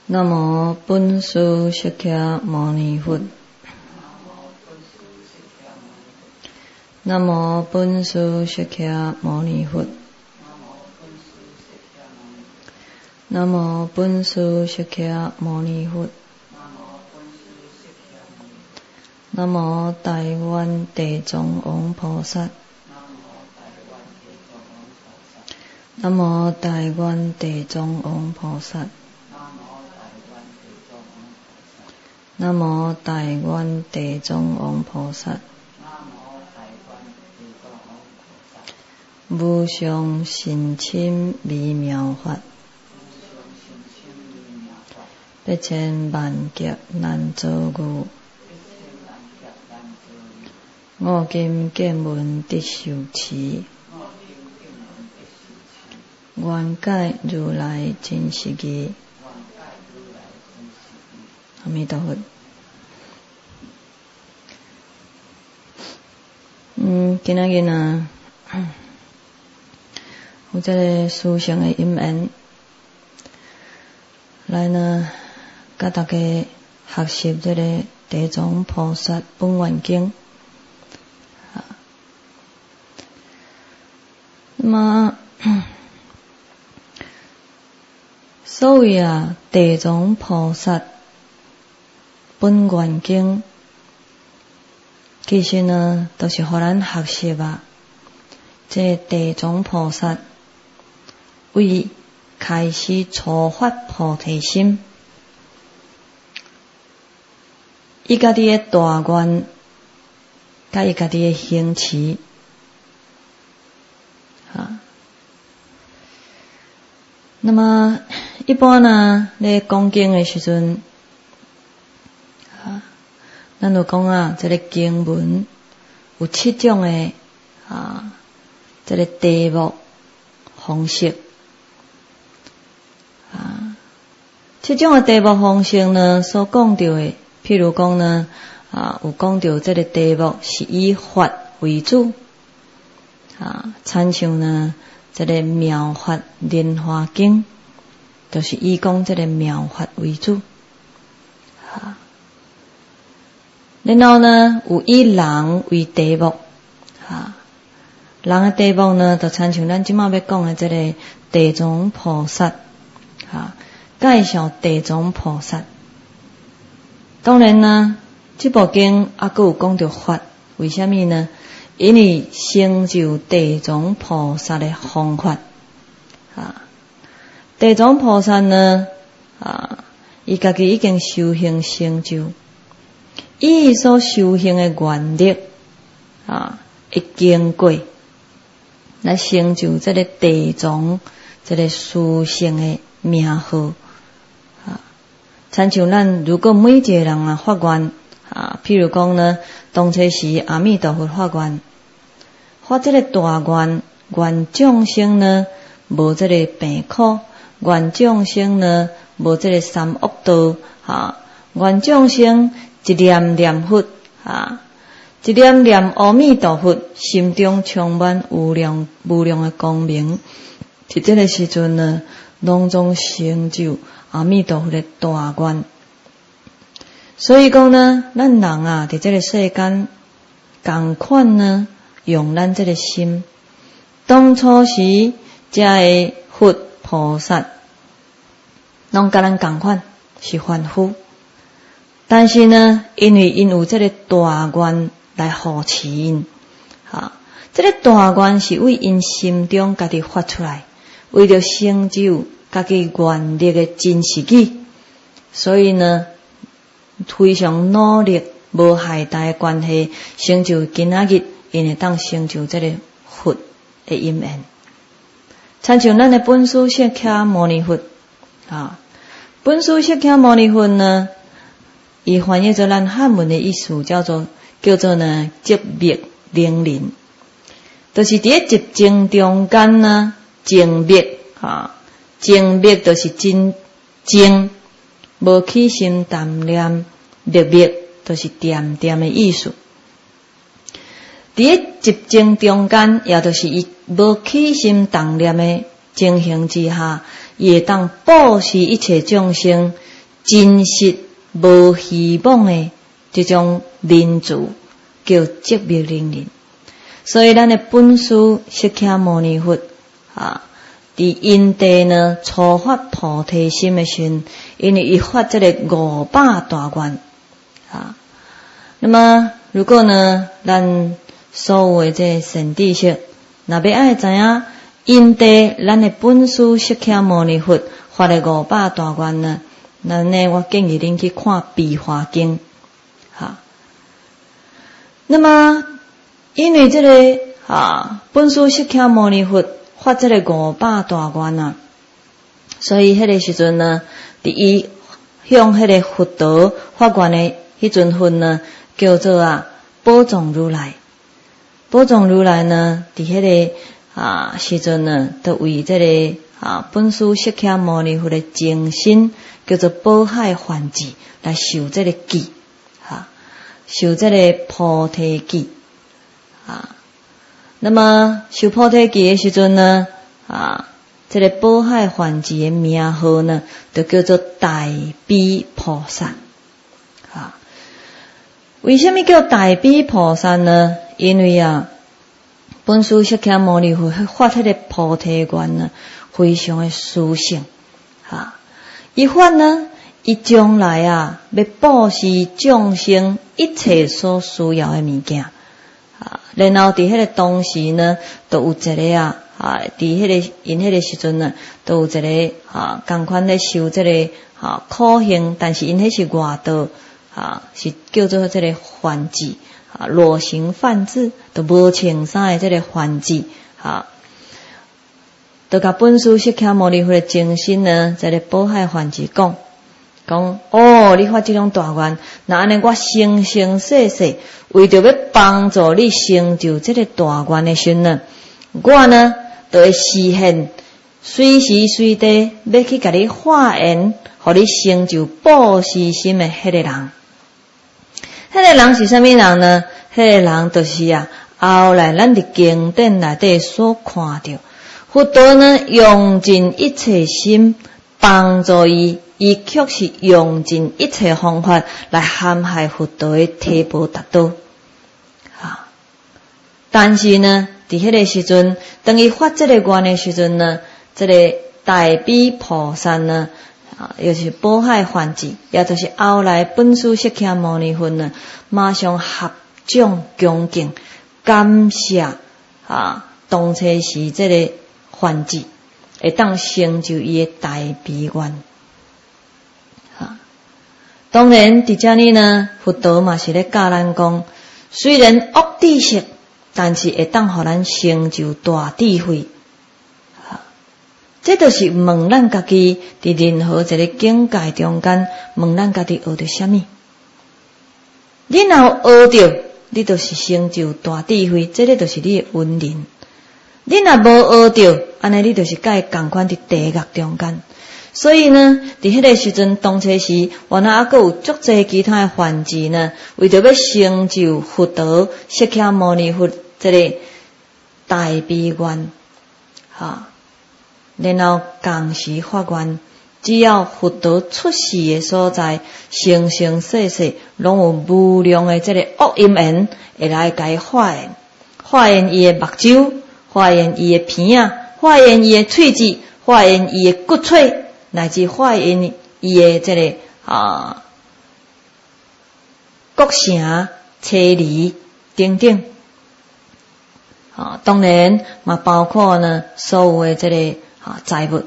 南无本师释迦牟尼佛。南无本师释迦牟尼佛。南无本师释迦牟尼佛。南无台湾地藏王菩萨。南无台湾地藏王菩萨。南无台湾地藏王菩萨。无上甚深微妙法，百千万劫难遭遇。我今见闻得受持，愿解如来真实义。阿弥陀佛。今仔日呢，有这个殊胜的因缘，来呢，甲大家学习这个地藏菩萨本愿经。那么，所谓地藏菩萨本愿经，其实呢，都是互咱学习这地藏菩萨为开始初发菩提心，伊家己的大愿，甲伊家己的行持。那么一般呢，咧讲经的时阵，咱就讲这个经文有7种的这个题目方式7种的题目方式呢，所讲到的，譬如讲呢，有讲到这个题目是以法为主，亲像呢。这个妙法莲华经，就是以讲这个妙法为主。然后呢，有以人为题目，人的题目呢，就亲像咱即马要讲的这个地藏菩萨，介绍地藏菩萨。当然呢，这部经还有讲到法，为什么呢？因为成就地藏菩萨的方法，地藏菩萨呢，伊家己已经修行成就，伊所修行的愿力，会经过来成就这个地藏这个殊胜的名号，亲像咱如果每一个人发愿。譬如讲呢，当初时阿弥陀佛发愿，发这个大愿，愿众生呢无这个病苦，愿众生呢无这个三恶道，愿众生一念念佛，一念念阿弥陀佛，心中充满无量的光明，在这个时阵呢，拢总成就阿弥陀佛的大愿。所以讲呢，咱人在这个世间，同款呢，用咱这个心。当初时，这个佛菩萨，拢甲咱同款是凡夫，但是呢，因为因有这个大愿来护持因，这个大愿是为因心中家己发出来，为了成就家己愿力的真实义，所以呢。非常努力，无懈怠的关系，成就今仔日，因会当成就这个佛的因缘。亲像咱的本师释迦牟尼佛，本师释迦牟尼佛呢，伊翻译做咱汉文的意思，叫做呢寂灭灵灵，就是伫寂静中间呢，静灭静灭就是真静。无起心动念，灭灭就是点点的意思。伫寂静中间，也就是伊无起心动念的情形之下，伊会当布施一切众生， 真实无希望的这种人族，叫寂灭灵人。所以咱的本师释迦牟尼佛伫因地呢初发菩提心的时，因为伊发这个500大愿那么如果呢咱所有的这善知识，若要爱知影因地咱的本师释迦牟尼佛发的500大愿呢，咱呢我建议恁去看《比华经》那么因为这个本师释迦牟尼佛发这个500大愿所以迄个时阵呢，伫伊向迄个佛陀发愿的迄阵分呢，叫做宝藏如来。宝藏如来呢，伫迄个时阵呢，都为这个本师释迦牟尼佛的精神叫做宝海梵志来受这个记受这个菩提记那么受菩提记的时阵呢这个宝海梵志的名号呢，就叫做大悲菩萨为什么叫大悲菩萨呢？因为本师释迦牟尼佛发迄个菩提愿呢，非常的殊胜伊发呢，伊将来要布施众生一切所需要的物件然后伫迄个当时呢，都有一个伫迄个因迄个时阵呢，都有一个同款咧修这个苦行，但是因迄是外道是叫做这个梵志裸行梵志，都无穿衫的这个梵志都甲本师释迦牟尼佛的精神呢，在咧宝海梵志讲你发这种大愿，那安尼我生生世世为着要帮助你成就这个大愿的时呢，我呢就会实现随时随地要去甲你化缘，互你成就布施心的迄个人。迄个人是啥物人呢？迄个人就是后来咱伫经典内底所看到，佛陀呢用尽一切心帮助伊却是用尽一切方法来陷害佛陀的提婆达多但是呢，伫迄个时阵，当伊发这个愿的时阵呢，这个大悲菩萨呢又是宝海梵志，也就是后来本师释迦牟尼佛呢，马上合掌恭敬，感谢当初时这个梵志会当成就伊的大悲愿当然伫遮里呢，佛陀嘛是咧教咱讲，虽然恶知识，但是会当互咱成就大智慧这就是问咱家己伫任何一个境界中间，问咱家己学到什么？你若学到，你就是成就大智慧，这个就是你的恩人。你若无学到，安尼你就是甲伊共款伫地狱中间。所以呢，伫迄个时阵，当初时，原来还佫有足侪其他的梵志呢，为着要成就佛陀释迦牟尼佛这个大悲愿然后同时发愿，只要佛陀出世的所在，生生世世拢有无量的这个恶因缘会来甲伊化缘，化缘伊的目睭，化缘伊的鼻化缘伊的喙齿，化缘伊的骨髓，乃至化缘伊的这个国城、车厘等等当然嘛包括呢所有的这个财物。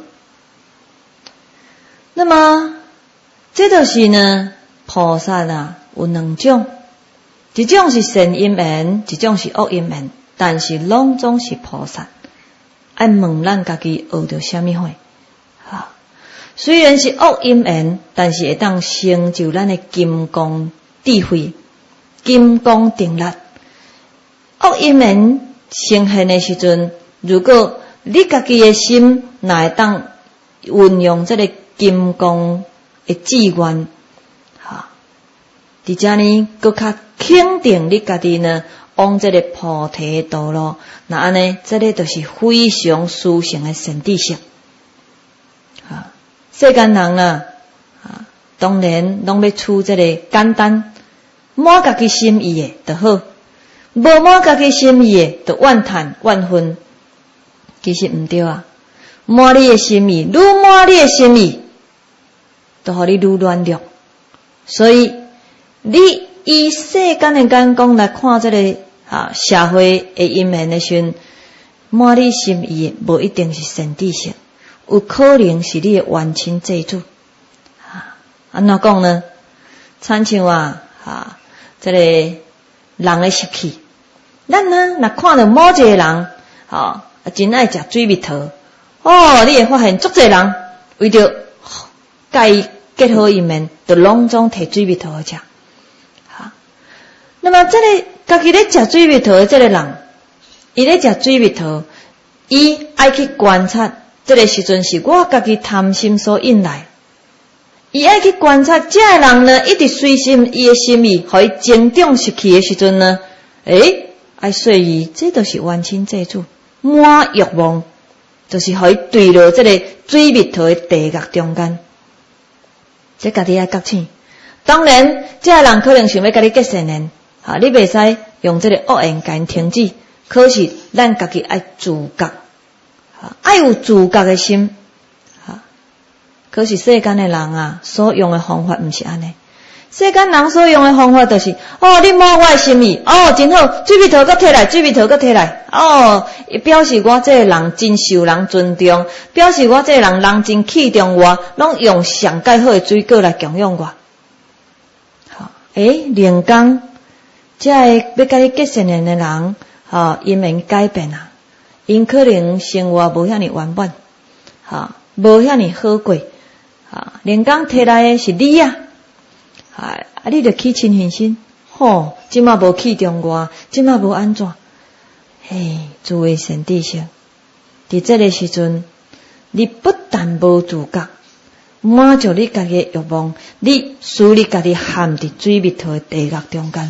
那么这就是呢菩萨有两种，一种是善因缘，一种是恶因缘，但是拢总是菩萨。爱问咱家己学到什么货虽然是恶因缘，但是会当成就咱的金刚智慧、金刚定力。恶因缘呈现的时阵，如果你家己的心哪会当运用这个金刚的志愿伫遮呢搁较肯定你家己呢往这个菩提道路，那安尼这个就是非常殊胜的善知识世间人当然拢要处这个简单满家己心意的就好，无满家己心意的就怨叹怨愤，其实毋对啊。满你的心意，愈满你的心意，就互你愈软弱。所以你以世间的眼光来看这个社会的阴面的时候，满你心意的无一定是善知识，有可能是你的冤亲债主。安怎讲呢？亲像这个人的习气，咱呢若看到某一个人真爱食水蜜桃，你会发现足侪人为着甲伊结好一面，就拢总摕水蜜桃食。那么这个家己咧食水蜜桃的这个人，伊咧食水蜜桃，伊爱去观察，这个时阵是我家己贪心所引来。伊爱去观察这个人呢，一直随心伊的心意，互伊增长失去的时阵呢，爱说伊，这就是冤亲债主，满欲望，就是互伊坠落这个水蜜桃的地狱中间。这家己爱觉醒。当然，这个人可能想要甲你结善缘，你袂使用这个恶言甲因停止。可是咱家己爱自觉，爱有自觉的心。可是世间的人所用的方法毋是安尼。世间人所用的方法就是你摸我的心意，真好，水蜜桃搁摕来，水蜜桃搁摕来，表示我这个人真受人尊重，表示我这个人真器重我，拢用上介好的水果来供养我。另讲，这个要甲你结善缘的人，因免改变因可能生活无遐尼圆满，无遐尼好过。连讲摕来的是你你就起嗔恨心，即马无器重我，即马无安怎？诸位善知识，伫这个时阵，你不但无自觉，满足你家己的欲望，你使你家己陷伫水蜜桃的地狱中间。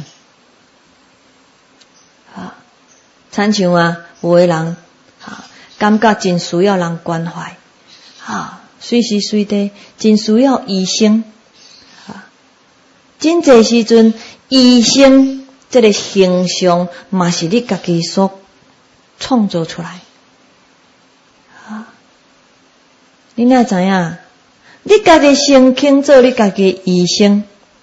亲像有的人感觉真需要人关怀，随时随地真需要医生，真侪时阵医生这个形象嘛是你家己所创造出来。你哪知影？你家己先肯做你家己的医生，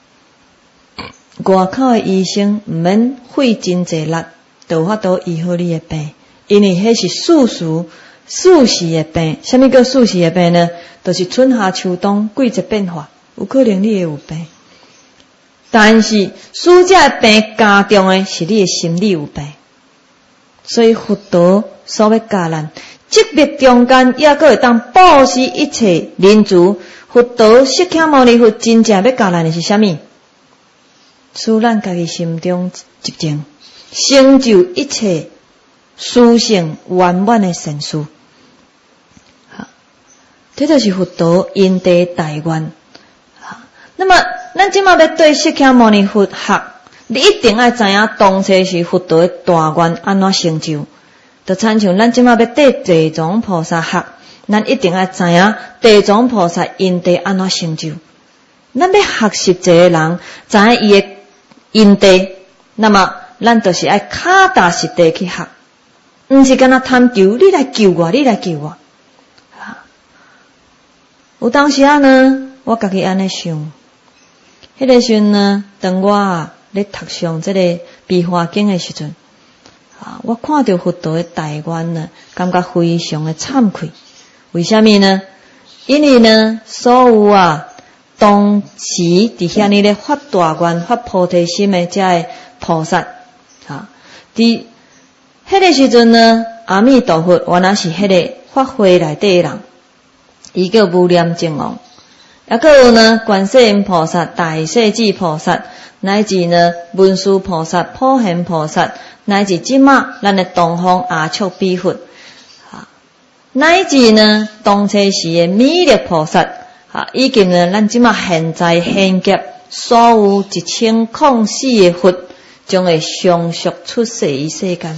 外口的医生毋免费真侪力，就有法度医好你的病，因为迄是四时的病。什么叫四时的病呢？就是春夏秋冬季节变化，有可能你会有病。但是使这病加重的是你的心理有病。所以佛陀所要教咱，疾病中间也阁会当布施一切人族。佛陀释迦牟尼佛真正要教咱的是啥物？使咱家己心中寂静，成就一切殊胜圆满的善事。这就是佛陀因地大愿。那么咱即马要对释迦牟尼佛学，你一定要知影当初是佛陀的大愿安怎成就。就亲像咱即马要对地藏菩萨学，咱一定要知影地藏菩萨因地安怎成就。咱要学习一个人，知影伊的因地，那么咱就是要脚踏实地去学，毋是干那贪求你来救我，你来救我。有当时呢，我家己安尼想，迄个时阵呢，当我咧读上这个《悲华经》的时阵，我看到佛陀的大愿呢，感觉非常的惭愧。为什么呢？因为呢，所有当时伫遐呢咧发大愿、发菩提心的这个菩萨，伫迄个时阵呢，阿弥陀佛原来是迄个法会内底的人。伊叫无量净王，也个有呢观世音菩萨、大势至菩萨，乃至呢文殊菩萨、普贤菩萨，乃至即马咱的东方阿阇彼佛，乃至呢当初时的弥勒菩萨，以及呢咱即马现在现劫所有1004个佛，将会相续出世于世间。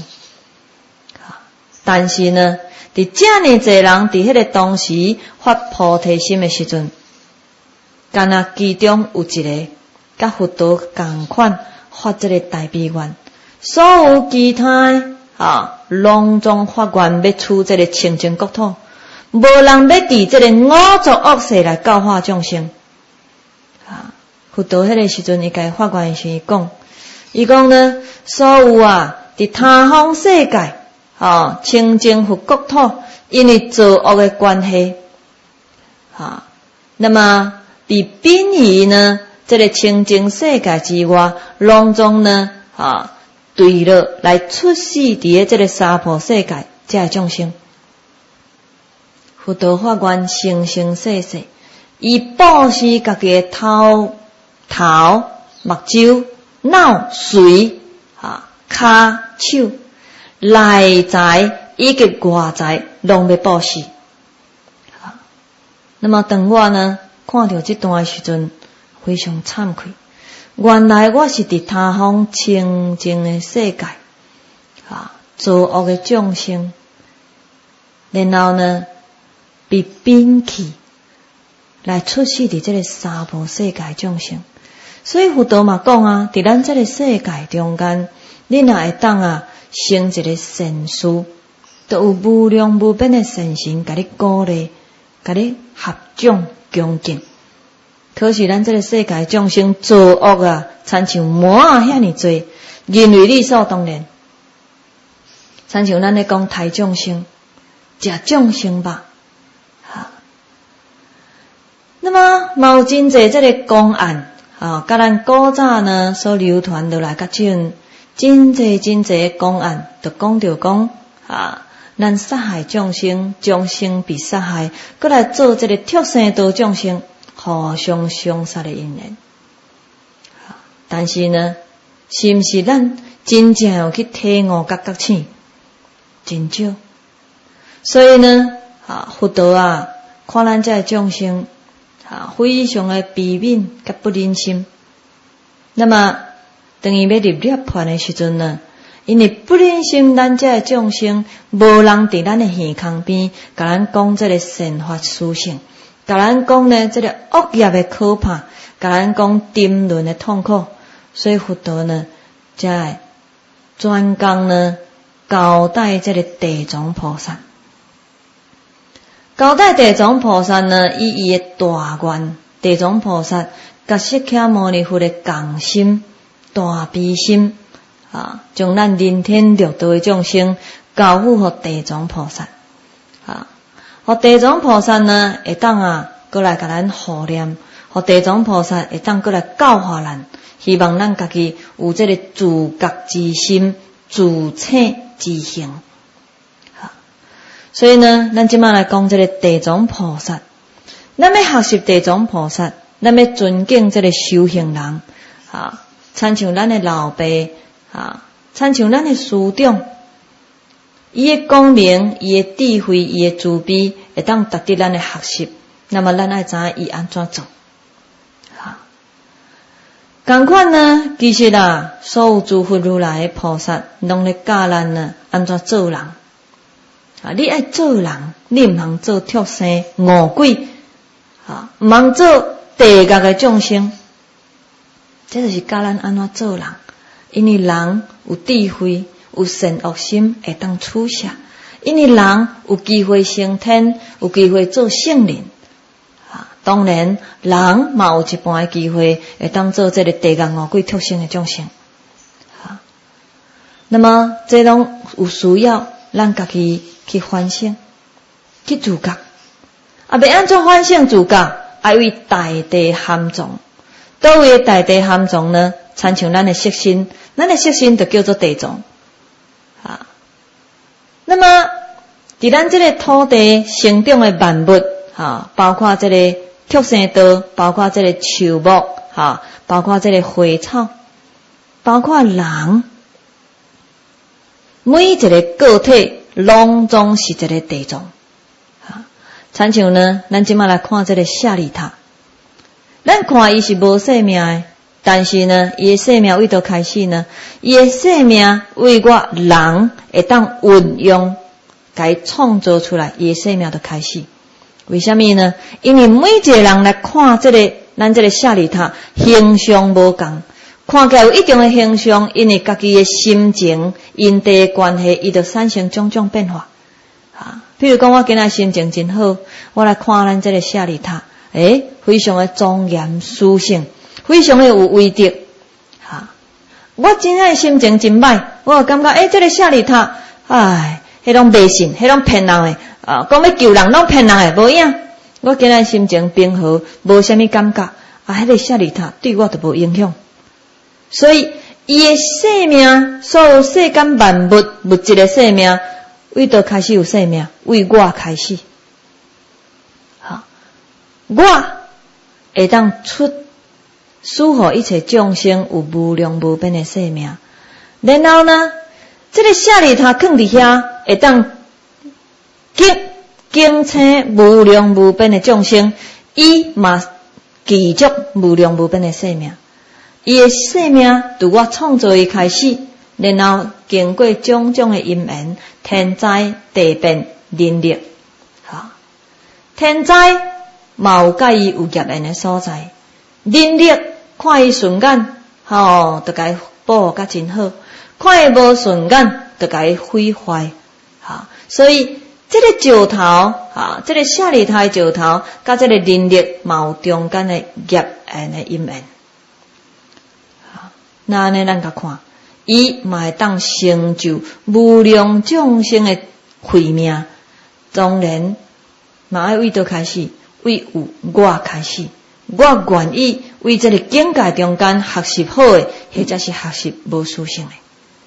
但是呢，伫遮尔侪人伫迄个当时发菩提心的时阵， 干那其中有一个，甲佛陀同款发这个大悲愿，所有其他拢总发愿要取这个清净国土，无人要伫这个五浊恶世来教化众生。佛陀迄个时阵，伊家发愿时伊讲呢，所有伫他方世界，清净佛国土，因为作恶的关系，那么比宾于呢，这个清净世界之外，拢总呢，对了来出世伫这个娑婆世界，这个众生，佛陀发愿生生世世，以布施家己的头、目睭、脑髓、骹、手、内在以及外在，拢要布施。那么当我呢看到这段的时阵，非常惭愧。原来我是伫他方清净的世界，作恶的众生，然后呢被摒弃来出世伫这个娑婆世界众生。所以佛陀嘛讲伫咱这个世界中间，你若会当成一个善事，都有无量无边的善神甲你鼓励，甲你合掌恭敬。可是咱这个世界众生作恶亲像魔遐尼多，认为理所当然，亲像咱咧讲杀众生、食众生吧。那么有真侪这个公案，甲咱古早呢所流传落来甲这种真侪公案，就讲着讲咱杀害众生，众生被杀害，搁来做这个畜生道众生，互相相杀的因缘。但是呢，是毋是咱真正有去体悟觉醒？真少。所以呢，佛陀看咱这众生，非常的悲悯甲不忍心。那么当伊要入涅槃的时阵呢，因为不忍心咱这众生无人伫咱的耳孔边，甲咱讲这个善法殊胜，甲咱讲呢这个恶业的可怕，甲咱讲沉沦的痛苦。所以佛陀呢，才会专讲呢交代这个地藏菩萨。交代地藏菩萨呢，以伊的大愿，地藏菩萨甲释迦牟尼佛的共心、大悲心，将咱人天六道的众生交付给地藏菩萨，互地藏菩萨呢会当过来甲咱护念，互地藏菩萨会当过来教化咱，希望咱家己有这个自觉之心、自省之行。所以呢，咱即摆来讲这个地藏菩萨，咱要学习地藏菩萨，咱要尊敬这个修行人，亲像咱的老爸，亲像咱的师长，伊的功能、伊的智慧、伊的慈悲，会当值得咱的学习。那么咱爱知影伊安怎做。同款呢，其实所有诸佛如来的菩萨，拢咧教咱呢安怎做人。你爱做人，你毋通做畜生、恶鬼，毋通做地狱的众生。这就是教咱安怎做人。因为人有智慧，有善恶心，会当取舍。因为人有机会升天，有机会做圣人。当然，人嘛有一半的机会会当做这个地狱恶鬼畜生的众生。那么这拢有需要咱家己去反省，去自觉。要安怎反省自觉？要为大地含藏。倒位大地含藏呢？亲像咱的色身，咱的色身就叫做地藏。那么伫咱这个土地生长的万物，包括这个畜生道，包括这个树木，包括这个花草，包括人，每一个个体拢总是一个地藏。亲像呢，咱即摆来看这个舍利塔，咱看伊是无生命的，但是呢，伊的生命为倒开始呢？伊的生命为我人会当运用，甲伊创造出来，伊的生命就开始。为什么呢？因为每一个人来看这个咱这个舍利塔形象无共，看起来有一定的形象，因为家己的心情、因地关系，伊就产生种种变化。比如讲，我今仔心情真好，我来看咱这个舍利塔，非常的庄严殊胜，非常的有威德。我今仔心情真歹，我感觉这个舍利塔，迄种迷信，迄种骗人的，讲要救人拢骗人的，无影。我今仔心情平和，无啥物感觉，迄个舍利塔对我都无影响。所以，伊的生命，所有世间万物物质的生命，为倒开始有生命，为我开始。我会当出使予一切众生有无量无边的生命。然后呢，这个舍利塔放伫遐，会当经生无量无边的众生，伊嘛继续无量无边的生命。伊的生命从我创造伊开始，然后经过种种的因缘、天灾、地变、人力，天灾嘛有甲伊有业缘的所在，人力看伊顺眼，就甲伊保护甲真好；看伊无顺眼，就甲伊毁坏。所以这个石头，这个舍利塔的石头，甲这个人力嘛有中间的业缘的因缘。那安尼咱甲看，伊嘛会当成就无量众生的慧命。当然，嘛要为倒开始，为有我开始，我愿意为这个境界中间学习好的，或者是学习无殊胜的。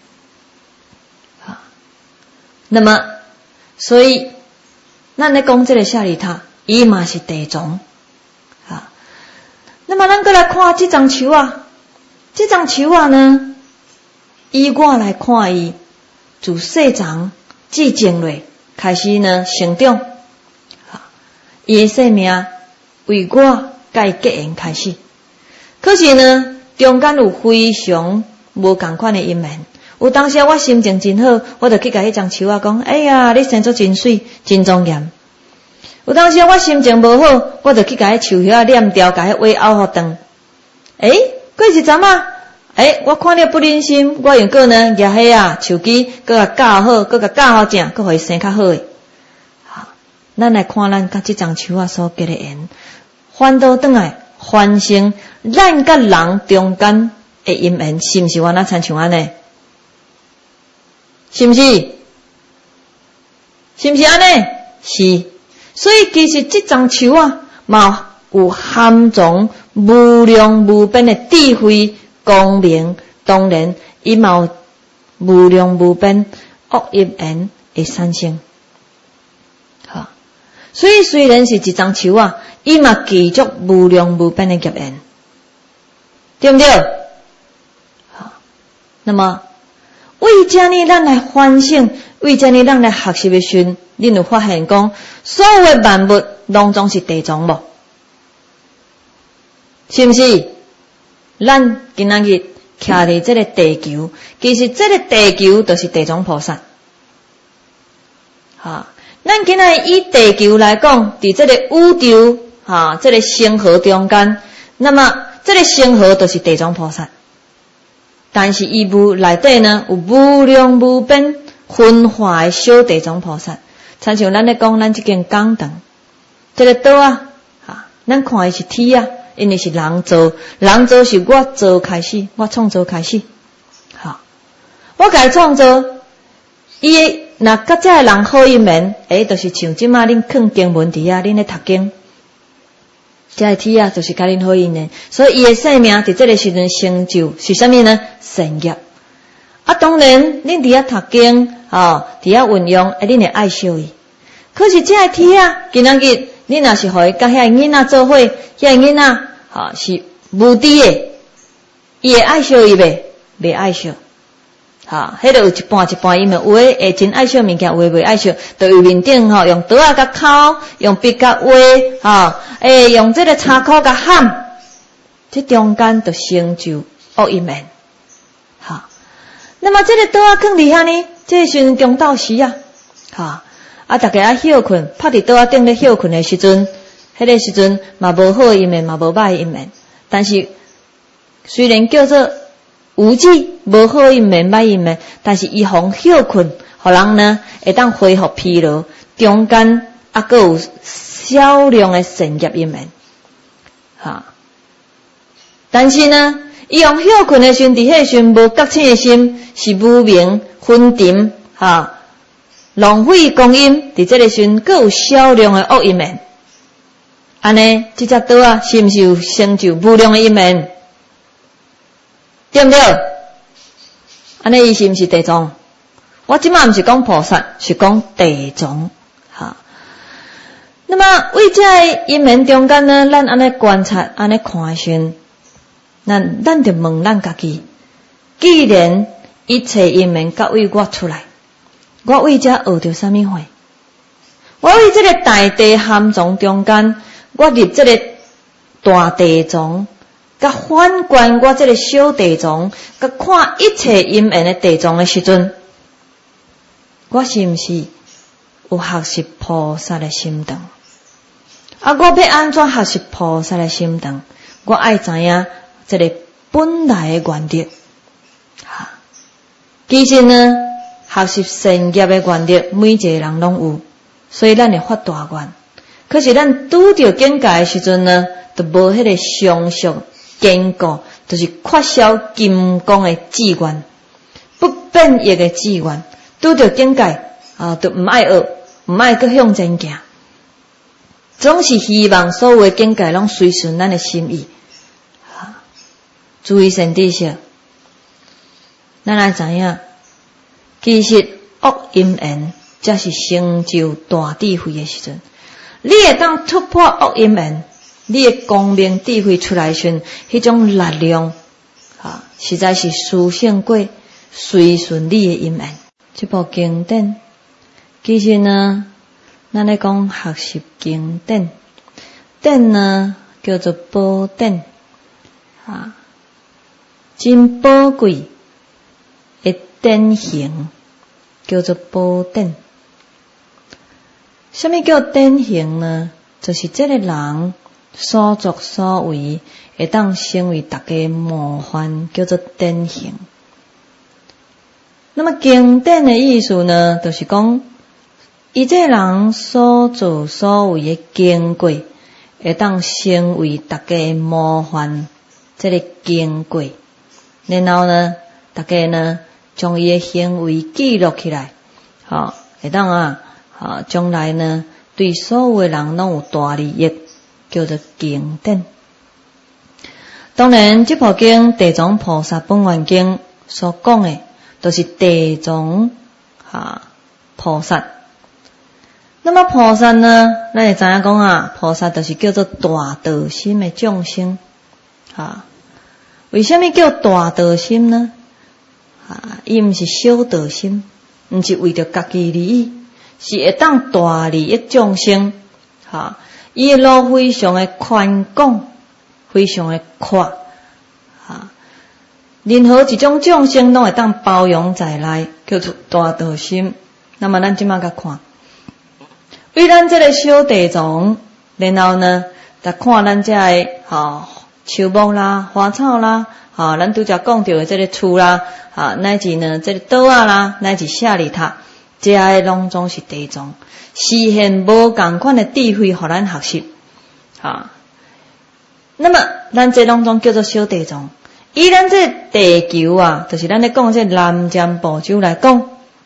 那么，所以咱咧讲这个舍利塔，伊嘛是地藏。那么咱再来看这张树啊。这张树啊呢，以我来看伊，自细长至静落开始呢成长，伊的生命为我甲伊结缘开始。可是呢，中间有非常无共款的因缘。有当时我心情真好，我就去甲迄张树啊讲：哎呀，你生出真水，真庄严。有当时我心情无好，我就去甲迄树叶啊念掉，甲迄话拗互断。过一阵啊，我看了不忍心，我用个呢举迄树枝，搁甲教好，搁甲教好正，搁互伊生较好诶。咱来看咱甲即张树啊所结的缘，反倒转来反省咱甲人中间的因缘，是毋是我那参像安尼？是毋是？是毋是安尼？是。所以其实即张树啊，嘛有含藏无量无边的智慧光明，当然伊嘛有无量无边恶因缘的产生。所以虽然是一张树啊，伊嘛继续无量无边的业缘，对不对？那么为这呢，咱来反省，为这呢，咱来学习的时，恁有发现讲，所有的万物拢总是地藏无？是毋是？咱今仔日徛伫这个地球，其实这个地球就是地藏菩萨。咱今仔以地球来讲，伫这个宇宙这个星河中间，那么这个星河就是地藏菩萨。但是伊内底呢有无量无边分化的小地藏菩萨，亲像咱咧讲咱即间讲堂，这个岛啊，咱看伊是铁啊，因为是人造，人造是我造开始，我创造开始。我甲伊创造，伊若甲遮个人好因缘，就是像即马恁藏经文伫啊，恁咧读经。这个铁啊，就是甲恁好因缘，所以伊的生命伫这个时阵成就是啥物呢？善业。当然，恁伫遐读经，伫遐运用，恁会爱惜伊。可是这个铁啊，今仔日恁若是互伊甲遐囡仔做伙，遐囡仔是无知的，伊会爱惜伊袂？袂爱惜。迄个有一半一半，因为有诶会真爱惜物件，有诶袂爱惜，就有面顶用刀啊甲敲，用笔甲画，用这个叉箍甲喊，这中间就成就恶因缘。那么这个刀啊放伫遐呢，这时阵中昼时啊，大家啊休困，趴伫刀啊顶咧休困诶时阵， 迄个时阵嘛无好因缘，嘛无歹因缘。但是虽然叫做无记，无好因缘、歹因缘，但是伊防休困，互人呢会当恢复疲劳，中间还佫有少量的善业因缘。但是呢，伊用休困的时阵，伫迄时阵无觉醒的心，是无明、昏沉，浪费光阴。伫这个时阵，佫有少量的恶因缘。安尼，这只岛啊，是毋是有成就无量的因缘？对不对？安尼，伊是毋是地藏？我即摆毋是讲菩萨，是讲地藏。那么为这因缘中间呢，咱安尼观察，安尼看的时阵，咱就问咱家己：既然一切因缘甲为我出来，我为这学着啥物货？我为这个大地含藏中间，我入这个大地藏，甲反观我这个小地藏，甲看一切因缘的地藏的时阵，我是毋是有学习菩萨的心肠？我要安怎学习菩萨的心肠？我爱知影这个本来的原则。其实呢，学习善业的原则，每一个人拢有，所以咱会发大愿。可是咱拄着境界的时阵呢，就无迄个常熟坚固，就是缺少金刚的志愿，不变异的志愿。拄着境界就唔爱学，唔爱搁向前行。总是希望所有的境界拢随顺咱的心意。注意善知识，咱来知影，其实恶因缘才是成就大智慧的时阵。你会当突破恶因缘，你的光明智慧出来时，迄种力量实在是殊胜过随顺你的因缘。这部经典，其实呢，咱咧讲学习经典，典呢叫做宝典，真宝贵的典型，叫做宝典。什么叫典型呢？就是这个人所作所为会当成为大家模范，叫做典型。那么经典的意思呢，就是讲伊这人所做所为的经过，会当成为大家模范，这个经过。然后呢，大家呢将伊的行为记录起来，会当将来呢对所有的人拢有大利益，叫做经典。当然，这部经《地藏菩萨本愿经》所讲的，都是地藏菩萨。那么菩萨呢，咱会知影讲菩萨就是叫做大道心的众生。为什么叫大道心呢？伊毋是小道心，毋是为着家己利益，是会当大利益众生。伊的路非常的宽广，非常的阔。任何一种众生拢会当包容在内，叫做大道心。那么咱即马甲看，为咱这个小地藏，然后呢，来看咱这个树木啦、花草啦，咱拄则讲到的这个厝啦，乃至呢这个岛啊啦，乃至舍利塔，这些拢总是地藏，实现无共款的智慧，互咱学习。那么咱这拢总叫做小地藏。以咱这地球就是咱咧讲这南瞻部洲来讲，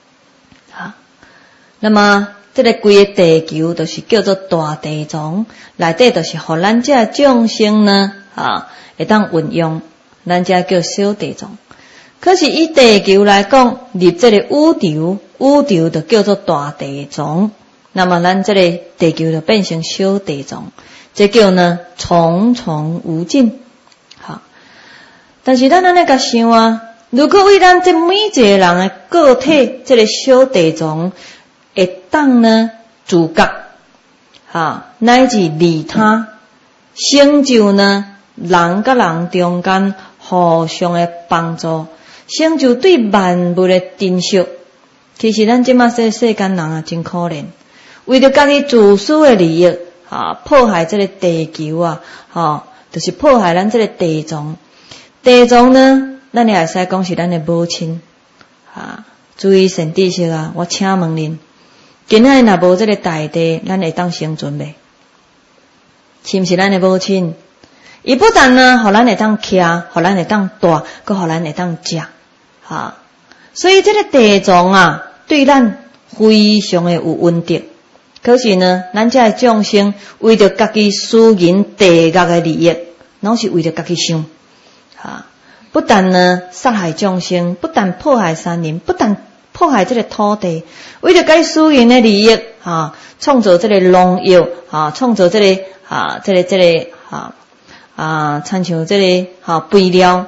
那么这个规个地球就是叫做大地藏，内底就是互咱这众生呢，会当运用，咱这叫小地藏。可是以地球来讲，入这个宇宙，宇宙就叫做大地藏。那么咱这个地球就变成小地藏，这叫呢重重无尽。但是咱安尼甲想如果为咱这每一个人的个体，这个小地藏会当呢自觉，乃至利他，成就呢人甲人中间互相的帮助，成就对万物的珍惜。其实咱即马世间人真可怜，为着家己自私的利益， 破坏这个地球啊，就是破坏咱这个地藏。地藏呢，咱也会使讲是咱的母亲注意善知识啊！我请问恁，今仔若无这个大地，咱会当生存袂？是毋是咱的母亲？伊不但呢，互咱会当徛，互咱会当住，佮互咱会当食，所以这个地藏啊，对咱非常的有恩德。可是呢，咱这个众生为着家己私人地界的利益，拢是为着家己想，不但呢杀害众生，不但破坏山林，不但破坏这个土地，为着家己私人的利益，创造这个农药，创造这个参像这个肥料，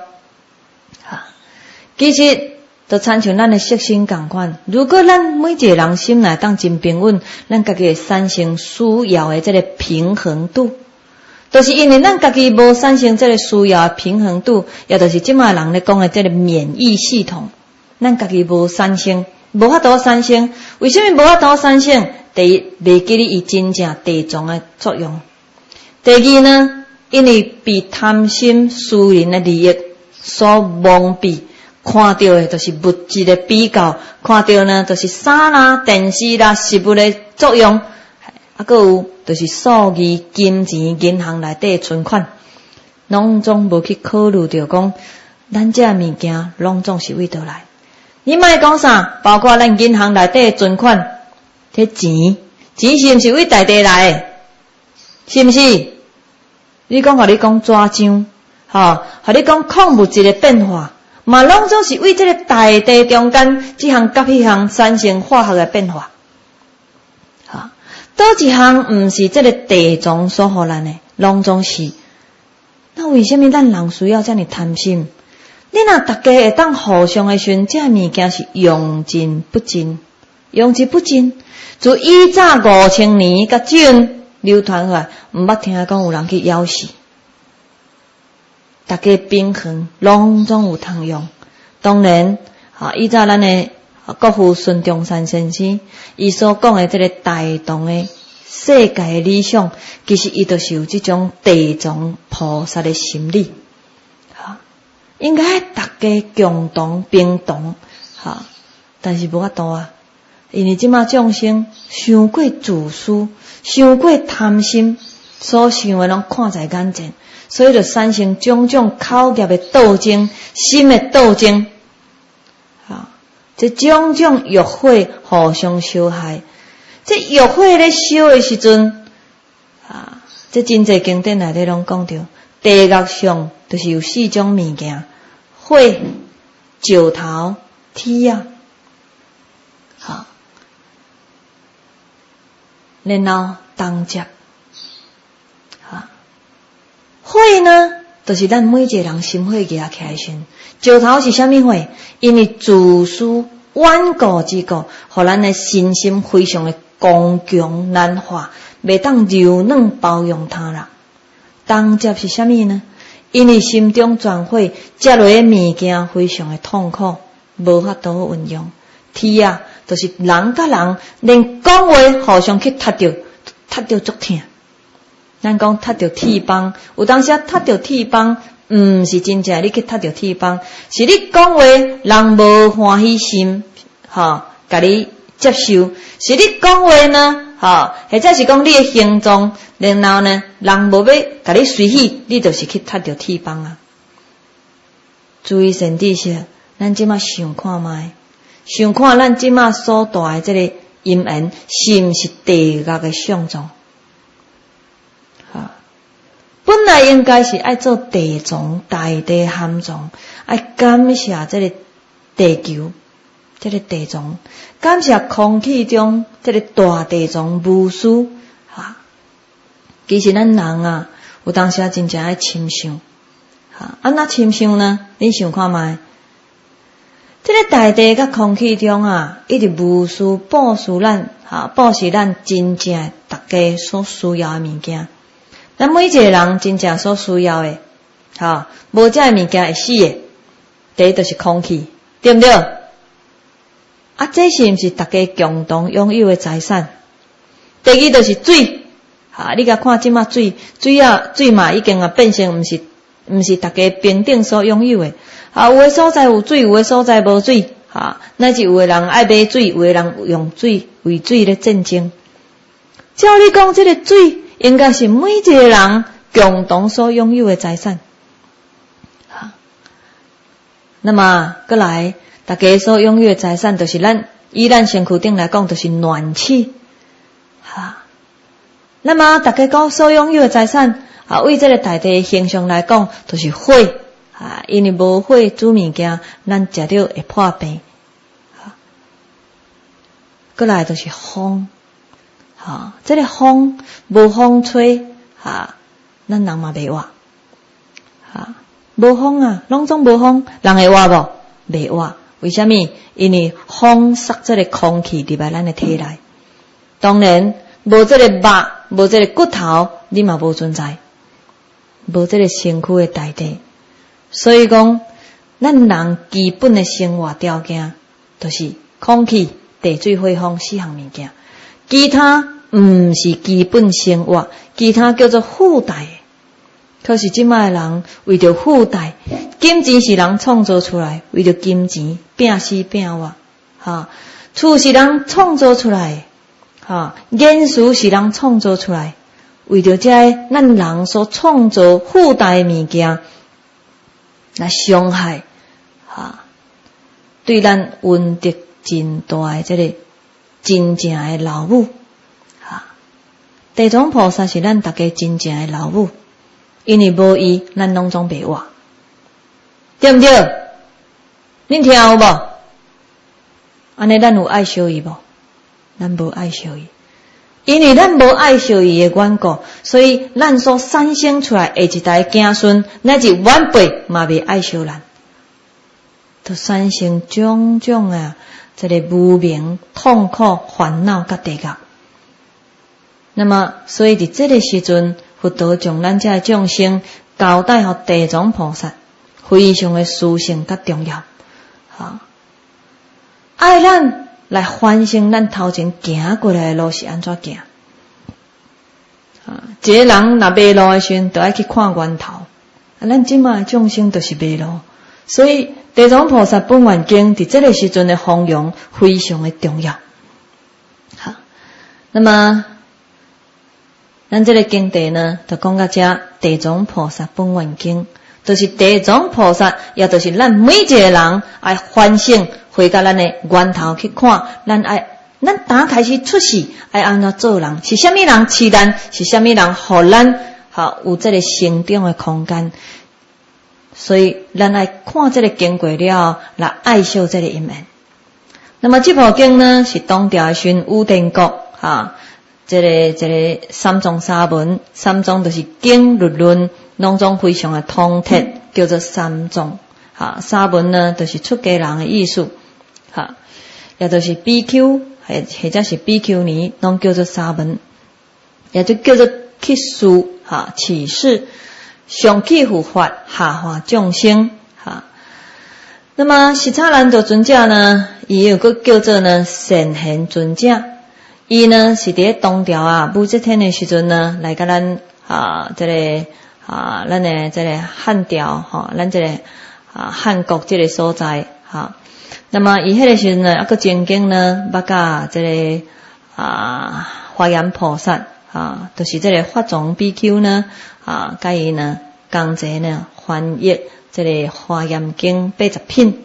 其实都参像咱的色心同款。如果咱每一个人心内当真平稳，咱家己会产生需要的这个平衡度。就是因为咱家己无产生这个需要的平衡度，也就是即马人咧讲的这个免疫系统，咱家己无产生，无法度产生。为什么无法度产生？第一，袂记哩伊真正地藏的作用；第二呢，因为被贪心私人的利益所蒙蔽，看到的就是物质的比较，看到呢就是衫啦、电视啦、食物的作用，还有就是数字、金钱、银行内底的存款，拢总无去考虑到讲，咱这物件拢总是为倒来。你莫讲啥，包括咱银行内底的存款，这钱是毋是为大地来的？是毋是？你讲，互你讲纸张，互你讲矿物质的变化，嘛拢总是为这个大地中间这项甲迄项产生化学的变化。倒一项毋是这个地藏所互咱的，拢总是。那为什么咱人需要这么贪心？你若大家会当互相的时，这物件是用尽不尽，用之不尽。自以早5000年甲种流传下来，毋捌听讲有人去咬死。大家平衡，拢总有通用。当然，以早咱的国父孙中山先生，伊所讲的这个大同的世界的理想，其实伊就是有这种地藏菩萨的心理，应该大家共同平等，但是无法度啊，因为即马众生伤过自私，伤过贪心，所想的拢看在眼前，所以就产生种种口业的斗争、心的斗争。这种种欲火互相烧害，这欲火咧烧的时阵，这真侪经典内底拢讲到，地狱上就是有4种物件：火、石头、铁啊。然后当接，火呢，就是咱每一个人心火举起来时，石头是啥物火？因为自私顽固之故，互咱的身心非常的刚强难化，袂当柔软包容他人。当接是啥物呢？因为心中转火，接落的物件非常的痛苦，无法度运用。铁啊，就是人甲人连讲话互相去踢着足疼。咱讲踢着铁棒，有当时踢着铁棒，毋是真正你去踢着铁棒，是你讲话人无欢喜心，甲你接受，是你讲话呢，或者是讲你的行动，然后呢，人无要甲你随喜，你就是去踢着铁棒啊。注意善知识，咱即马想看卖。想看咱即马所带的这个因缘，是毋是地狱的相状？本来应该是爱做地藏大地含藏，爱感谢这个地球，这个地藏，感谢空气中这个大地藏无私。其实咱人啊，有当时真正爱亲像，安怎亲像呢？你想看卖？这个大地甲空气中啊，一直无私布施咱，布施咱真正大家所需要的物件。咱每一个人真正所需要的，无这物件会死的。第一就是空气，对不对？这是毋是大家共同拥有的财产？第二就是水， 你甲看即马水嘛已经变成毋是大家平等所拥有的。有的所在有水，有的所在无水。乃至有的人爱买水，有的人用水为水咧战争。照理讲，这个水应该是每一个人共同所拥有的财产。那么过来，大家所拥有的财产，就是以咱身躯顶来讲，就是暖气。那么大家所拥有的财产，为这个大地形象来讲，就是火。因为无火煮物件，咱食着会破病。过来就是风。这个风无风吹，咱人嘛袂活。无风啊，拢总无风，人会活无？袂活。为什么？因为风塞这个空气入来咱的体内。当然，无这个肉，无这个骨头，你嘛无存在。无这个身躯的大地。所以讲，咱人基本的生活条件，就是空气、地、水、火、风四项物件。其他毋是基本生活，其他叫做附带的。可是即卖人为着附带，金钱是人创造出来，为着金钱拼死拼活。厝是人创造出来，言辞是人创造出来，为着这咱人所创造附带的物件。来伤害，对咱恩德真大的这个真正的老母，地藏菩萨是咱大家真正的老母，因为无伊，咱拢总袂活，对不对？恁听有无？安尼咱有爱惜伊无？咱无爱惜伊，因为咱无爱惜伊的缘故，所以咱所产生出来下一代子孙，乃至晚辈嘛袂爱惜咱，都产生种种这个无明、痛苦、烦恼甲地狱。那么，所以伫这个时阵，佛陀将咱这众生交代予地藏菩萨，非常的殊胜甲重要。爱咱来反省咱头前行过来的路是安怎行。一个人若迷路的时阵，就爱去看源头。咱即马众生都是迷路，所以地藏菩萨本愿经伫这个时阵的弘扬非常的重要。那么咱这个经题呢，就讲到这地藏菩萨本愿经，就是地藏菩萨，也就是咱每一个人爱反省，回到咱的源头去看，咱打开始出世，爱安怎做人？是虾米人饲咱？是虾米人互咱有这个成长的空间？所以咱爱看这个经过了，来爱惜这个因缘。那么这部经呢，是唐朝时武定国这个三藏沙文，三藏就是经律论，拢总非常的通彻，叫做三藏。沙文呢，就是出家人的意思。也就是 BQ。或者是比丘尼，拢叫做沙文，也就叫做乞师启示，上契护法，下化众生。那么释迦难陀尊者呢，伊有个叫做呢善现尊者，伊呢是伫唐朝武则天的时阵呢，来甲咱这个咱的这个汉朝咱这个汉国这个所在那么伊迄个时阵呢，还佫曾经呢，捌甲这个华严菩萨就是这个法藏比丘呢甲伊呢同齐呢翻译这个华严经80品。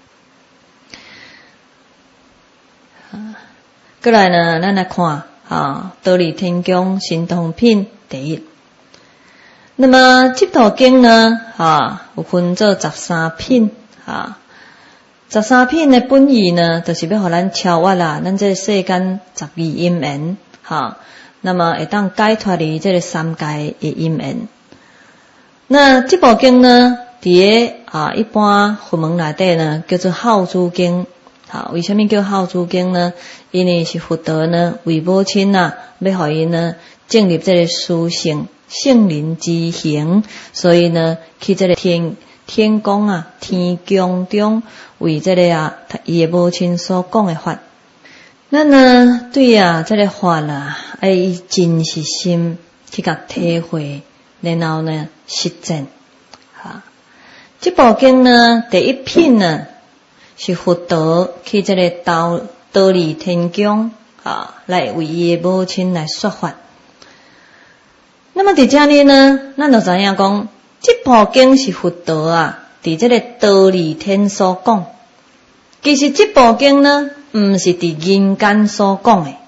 过来呢，咱来看道理天宫神通品第一。那么这套经呢有分做13品13品的本意呢，就是要互咱超越咱这世间12因缘那么会当解脱离这个三界的因缘。那这部经呢，伫一般佛门内底呢，叫做孝子经。为什么叫孝子经呢？因为是佛陀呢为母亲要互伊呢建立这个殊胜圣灵之行，所以呢去这个天宫天宫中为这个伊的母亲所讲的法。 咱呢对啊，这个法啊，要以真实心去甲体会，然后呢实践。这部经呢，第一品呢是佛陀去这个忉利天宫来为伊的母亲来说法。那么伫这里呢，咱就知影讲，这部经是佛陀伫这个忉利天所讲。其实这部经呢，毋是伫人间所讲的，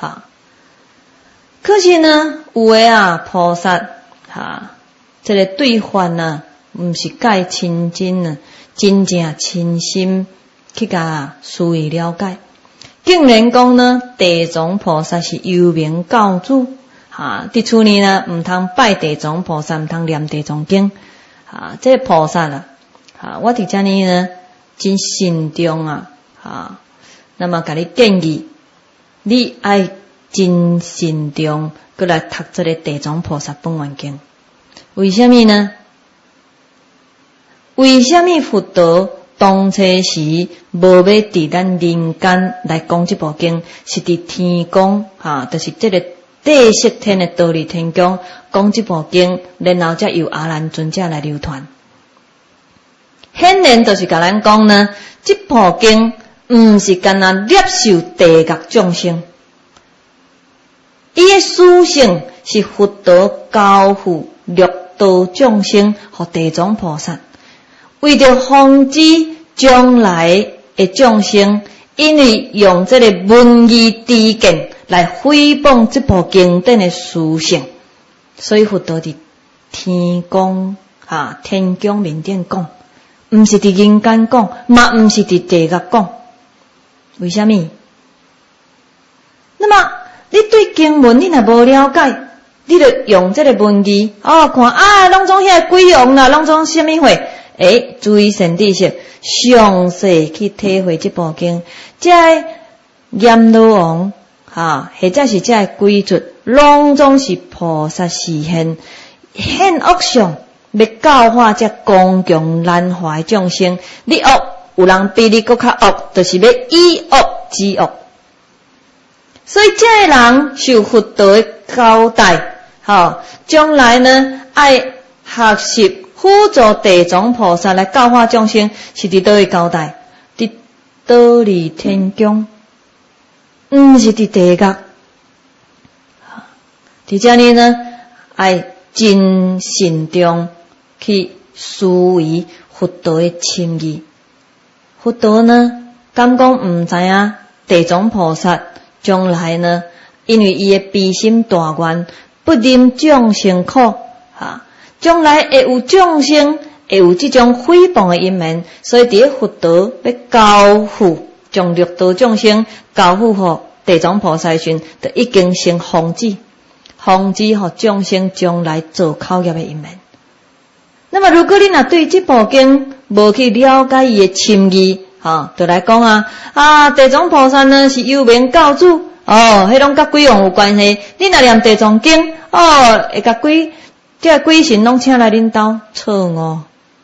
可是呢，有的菩萨这个对法呢，毋是介亲真真正亲心去甲思维了解，竟然讲呢，地藏菩萨是幽冥教主，伫厝里呢，毋通拜地藏菩萨，毋通念地藏经，这个菩萨我伫这里呢。真慎重那么甲你建议，你爱真慎重，过来读这个地藏菩萨本愿经。为什么呢？为什么佛陀当初时无要伫咱人间来讲这部经，是伫天宫就是这个地色天的忉利天宫讲这部经，然后才由阿难尊者来流传。显然就是甲咱讲呢，这部经毋是干那摄受地狱众生，伊的属性是佛陀交付六道众生和地藏菩萨，为着防止将来的众生因为用这个文字知见来诽谤这部经典的属性，所以佛陀伫天宫天宫面顶讲。毋是伫人间讲，嘛毋是伫地狱讲。为什么？那么你对经文你若无了解，你就用这个文字看拢总遐鬼王啦，拢总什么货？注意善知识，详细去体会这部经。这阎罗王或者是这鬼卒，拢总是菩萨示现恶相。要教化这公共难化的众生，你恶，有人比你更较恶，就是要以恶制恶。所以这个人受佛陀的交代，将来呢爱学习辅助地藏菩萨来教化众生，是伫倒位交代？伫忉利天宫，毋是伫地狱。伫这里呢，爱真慎重。去思维佛陀的心意。佛陀呢，敢讲毋知影地藏菩萨将来呢，因为伊的悲心大愿，不忍众生苦，将来会有众生会有这种诽谤的一面，所以伫佛陀要交付，将六道众生交付予地藏菩萨时，就已经先防止予众生将来做口业的一面。那么如果你若对这部经无去了解伊的深意，就来讲地藏菩萨呢是幽冥教主，迄拢甲鬼王有关系。你若念地藏经，会甲这鬼神拢请来恁兜错误。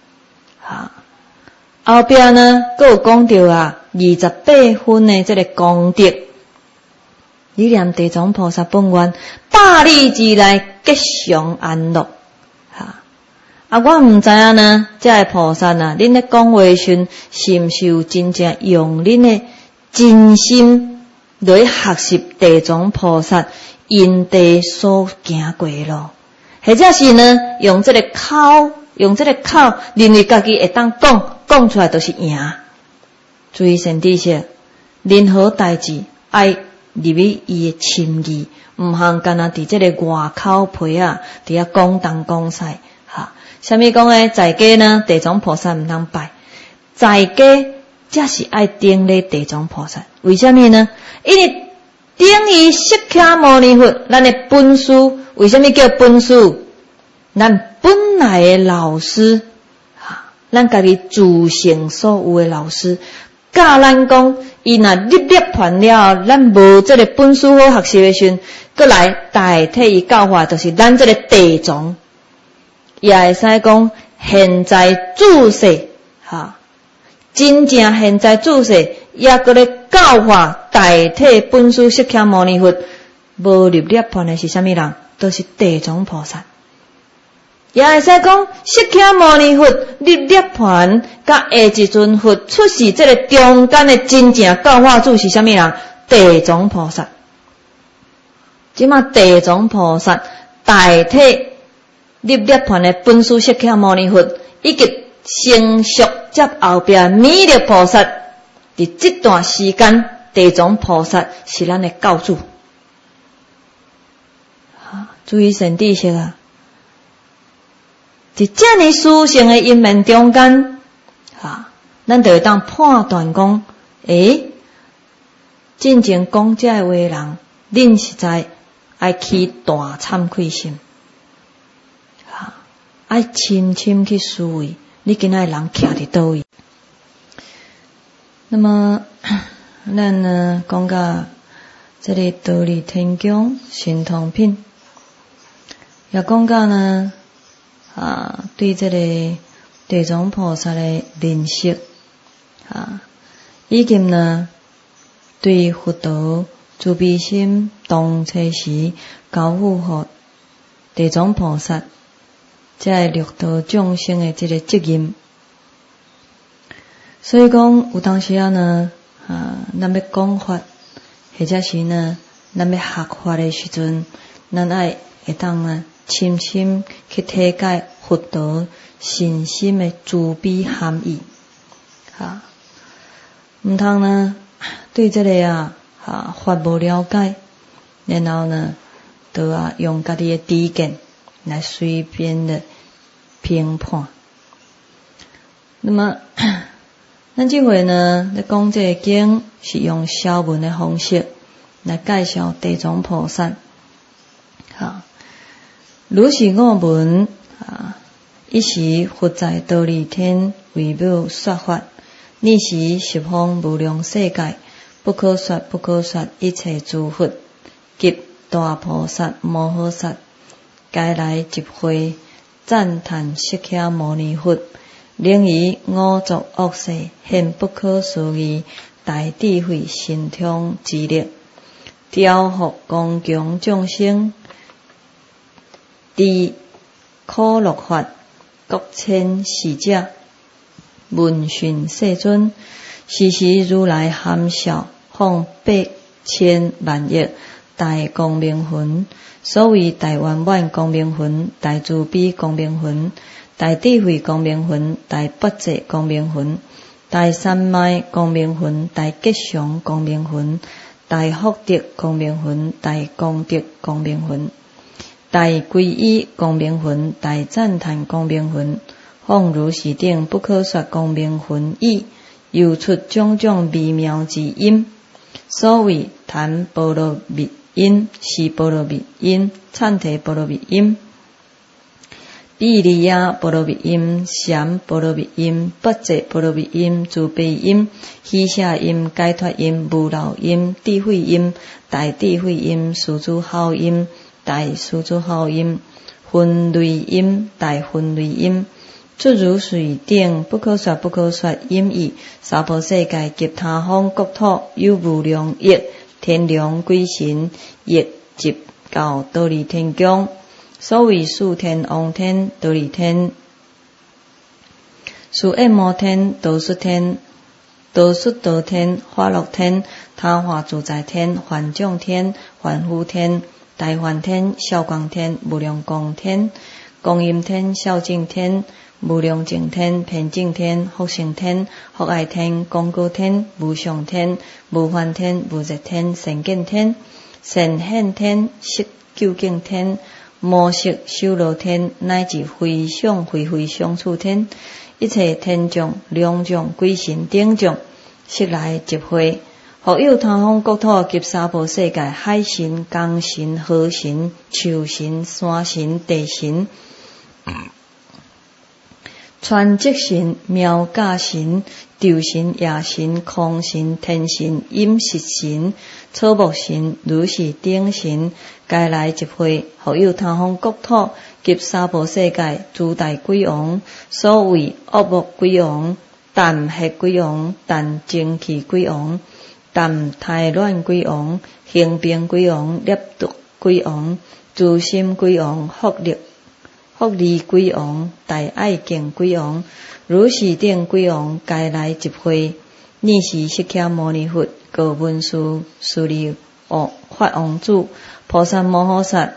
后壁呢，佫有讲到28分的这个功德，你念地藏菩萨本愿，百里之内吉祥安乐。我毋知影呢，这个菩萨恁咧讲话时，是毋是有真正用恁的真心来学习地藏菩萨因地所行过的路，或者是呢用这个口，认为家己会当讲出来就是赢。注意善知识，任何代志爱入去伊的心意，毋通干那伫这个外口皮伫遐讲东讲西。什么讲呢？在家呢，地藏菩萨毋通拜，在家才是爱顶礼地藏菩萨。为什么呢？因为顶于释迦牟尼佛，咱的本师。为什么叫本师？咱本来的老师，咱家己自性所有的老师，教咱讲，伊若历传了，咱无这个本师好学习的时，过来代替伊教化，就是咱这个地藏。也会使讲现在注释，真正现在注释也搁咧教化代替本师释迦牟尼佛，无入涅槃的是啥物人？都是地藏菩萨。也会使讲，释迦牟尼佛入涅槃，甲下一尊佛出世，这个中间的真正教化主是啥物人？地藏菩萨。即马地藏菩萨代替入涅槃的本师释迦牟尼佛，以及成熟接后壁弥勒菩萨，伫这段时间，地藏菩萨是咱的教主。注意神知识啊！伫这么殊胜的因缘中间，咱就会当判断讲，真正讲这话的人，恁实在爱起大惭愧心，爱深深去思维，你今仔人徛伫倒位。那么，咱呢讲到这个道理天宫神通品，也讲到呢，对这个地藏菩萨的认识，以及呢，对佛道慈悲心当初时交付予地藏菩萨，才会六道众生的这个责任。所以讲，有当时呢，咱要讲法，或者是呢，咱要学法的时阵，咱爱会当呢，深深去体解佛道信心的慈悲含义，毋通呢对这个法无了解，然后呢，就用家己的知见来随便的评判。那么，咱这回呢，咧讲这个经是用小文的方式来介绍地藏菩萨。如是我闻，一时佛在忉利天为母说法，逆时十方无量世界，不可说不可说一切诸佛及大菩萨摩诃萨，皆来集会，赞叹释迦牟尼佛，能以五浊恶世现不可思议大智慧神通之力，调伏光强众生，知可乐法，各千使者，闻讯世尊，时时如来含笑，放8,000,000亿大光明魂，所谓大圆满光明魂、大慈悲光明魂、大智慧光明魂、大不济光明魂、大三昧光明魂、大吉祥光明魂、大福德光明魂、大功德光明魂、大皈依光明魂、大赞叹光明魂，放如是等不可说光明魂意，又出种种微妙之音，所谓檀波罗蜜音、细波罗蜜音、忏提波罗蜜音、毗梨耶波罗蜜音、禅波罗蜜音、不济波罗蜜音、慈悲音、喜舍音、解脱音、无漏音、智慧音、大智慧音、殊诸好音、大殊诸好音、分类音、大分类音，诸如是等不可说不可说音义，娑婆世界及他方国土有无量亿天龙鬼神，亦集到忉利天宫。所谓四天王天、忉利天、四恶魔天、道术天、道术道天、化乐天、他化自在天、幻众天、幻护天、大梵天、小光天、无量光天、光音天、孝敬天、无量净天、遍净天、福生天、福爱天、光果天、无上天、无幻天、无热天、善见天、善现天、色究竟天、魔色修罗天，乃至非想非非想处天，一切天众、龙众、鬼神等众，悉来集会，复有他方国土及娑婆世界海神、江神、河神、树神、山神、地神、川积神、苗架神、昼神、夜神、空神、天神、饮食神、草木神、如是等神，皆来集会，复有他方国土及娑婆世界诸大鬼王，所谓恶目鬼王、淡黑鬼王、淡精气鬼王、 淡胎乱鬼王、行病鬼王、孽毒鬼王、自心鬼王、福利鬼王、大爱敬鬼王、如是等鬼王皆来集会。你是释迦牟尼佛、各文殊、舍利法王子、菩萨摩诃萨。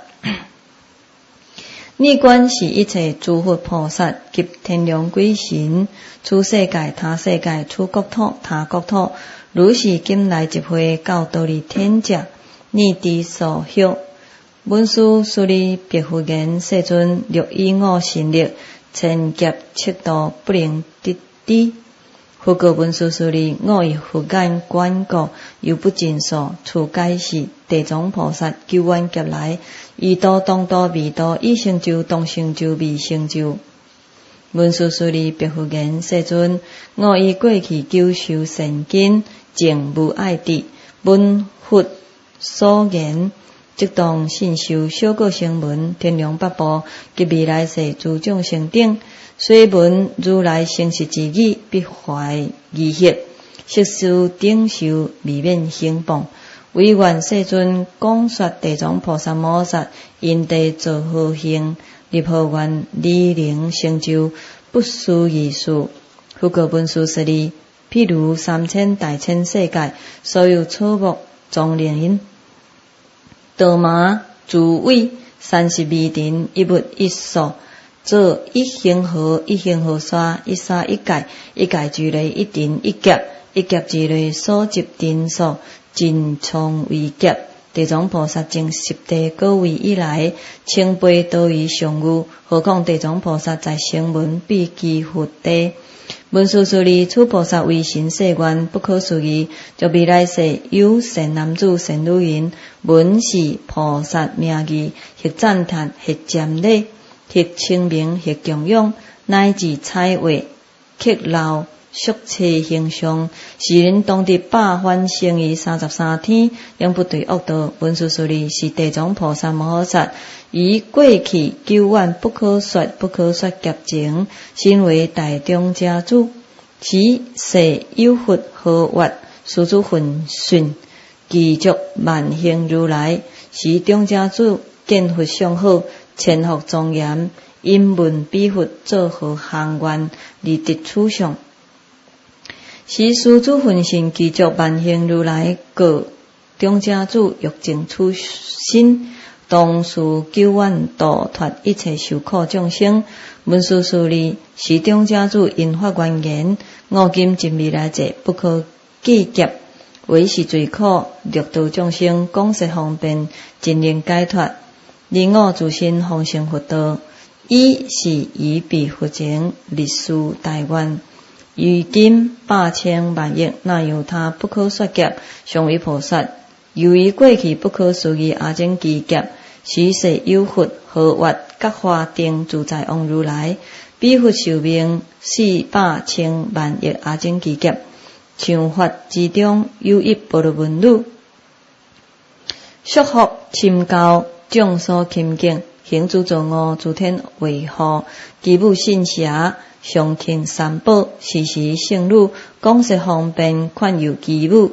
你观是一切诸佛菩萨及天龙鬼神，出世界、他世界、出国土、他国土，如是今来集会到倒立天者，你之所许。文殊师利别佛言：世尊，六以我神力，千劫七度不能得知。复告文殊师利：我以佛眼观过，犹不尽数。此皆是地藏菩萨救冤劫来，以道当道未道，以成就当成就未成就。文殊师利别佛言：世尊，我以过去救修善根，净无爱智，闻佛所言，即当信受小果声闻、天龙八部及未来世诸众生等。虽闻如来诚实之语，必怀疑惑，悉数顶受，未免轻谤。唯愿世尊讲说地藏菩萨摩诃萨因地作何行，立何愿，理能成就，不思议事。复告文殊师利：譬如3000大千世界，所有草木、庄林、稻麻、竹苇、山石迷尘，一物一数，做一恒河，一恒河沙，一沙一界，一界之内一尘一劫，一劫之内所集尘数，尽从为劫。地藏菩萨从10地各位以来，称辈多于上有，何况地藏菩萨在声闻必居佛地。文殊师利，此菩萨为神誓愿，不可思议，就未来世有善男子、善女人，闻是菩萨名义，或赞叹，或瞻礼，或称名，或供养，乃至彩画、刻烙、塑砌形象，是人当得百番生于33天，永不堕恶道。文殊师利，是地藏菩萨摩诃萨，以过去救冤不可说劫情，身为大中家主，此世有佛何惑，师祖分训，具足万行如来，是中家主，见佛相好，千福庄严，因闻彼佛作何行愿，而得此相。是师祖分身具足万行如来，各中家主欲证此身，当时救冤度脱一切受苦众生。文殊师利，是中家主因发愿言：我今尽未来世不可计劫，唯是罪苦，六道众生广设方便，尽能解脱。而我自身方成佛道，以是以彼佛前立誓大愿。如今8千万亿，那有他不可说劫，上为菩萨。由于过去不可思议阿僧祇劫，此世有佛何惑，觉华定自在王如来，彼佛寿命400千万亿阿僧祇劫。像法之中有一般若文女，宿福深厚，众所钦敬，行诸作恶，诸天维护，其母信邪，上庆三宝，时时圣女，广设方便，劝诱其母，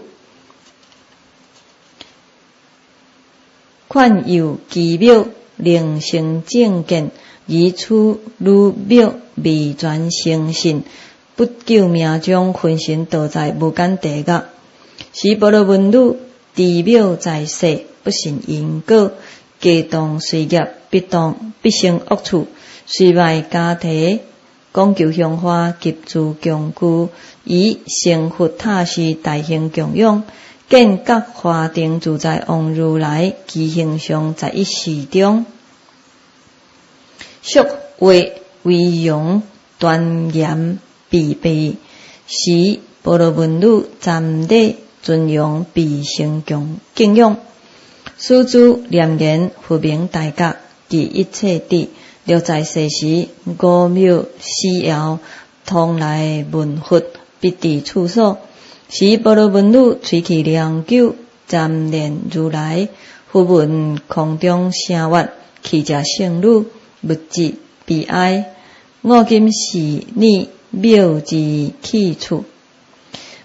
令生正见，以此女庙未全成信，不久命中分身倒在无间地狱。是般若文女，持庙在世，不信因果，皆当随业，必生恶处，随卖家庭，讲求香花，及诸供具，以成佛塔寺大行供养，见觉华定自在王如来，其形象在一时中，俗话威容端严必备，是般若文女暂礼尊荣，必成敬仰。师祖念言：佛名大觉，即一切智，若在世时，五庙四爻，通来问佛，必至处所。是般若文女吹气良久，瞻念如来，忽闻空中声曰：去者圣女，勿疾悲哀。我今是你庙之去处。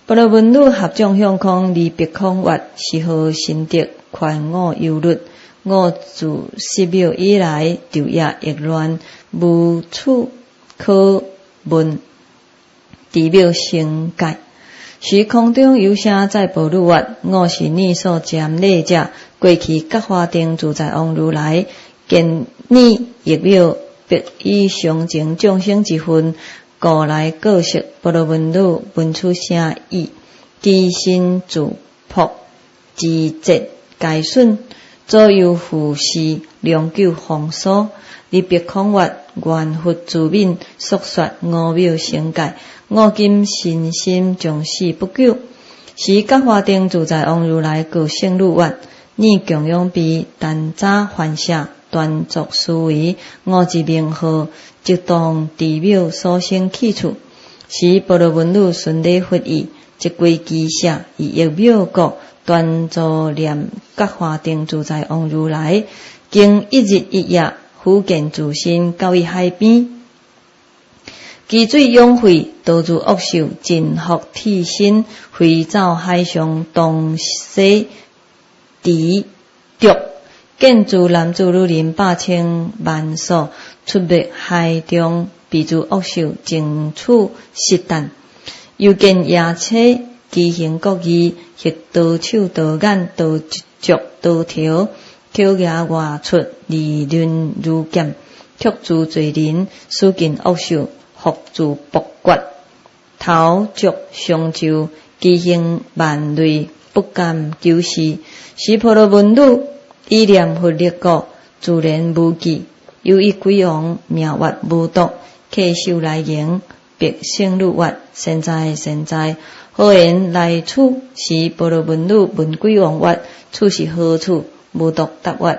般若文女合掌向空200空月，是何心得？权我忧虑，我自10秒以来昼夜役乱，无处可问，地表生界。时空中有声在般若月，我是你所瞻礼者，过去觉华定自在王如来，见你亦妙，别以上情众生之分，故来告释。般若文女闻出声意，其心自朴，自节界损，左右护视，良久风骚，200空月，缘佛自悯，诉说5秒生界。我今身心将死不久，是觉华定自在王如来告胜女月，你供养彼，但早还舍，断作思维，我之名号，即当地表所生去处。时般若文女顺礼佛意，即归机舍，以役妙国，端坐念觉华定自在王如来，经1日1夜，复见自身，到于海边。积水涌沸，导致恶兽，尽伏替身，飞走海上，东西敌毒，见自男子女人百千万数，出没海中，彼诸恶兽，正处实弹。又见野车，奇形各异，迄刀手、刀眼、刀足、刀条，口牙外出，利刃如剑，却自罪人，使尽恶兽。伏自卜决，头足相就，奇形万类，不敢求是。是般若文女以念佛力故，自然无忌。有一鬼王名曰无毒，客手来迎，别胜女月，现在，好言来处。是般若文女问鬼王曰：处是何处？无毒答曰：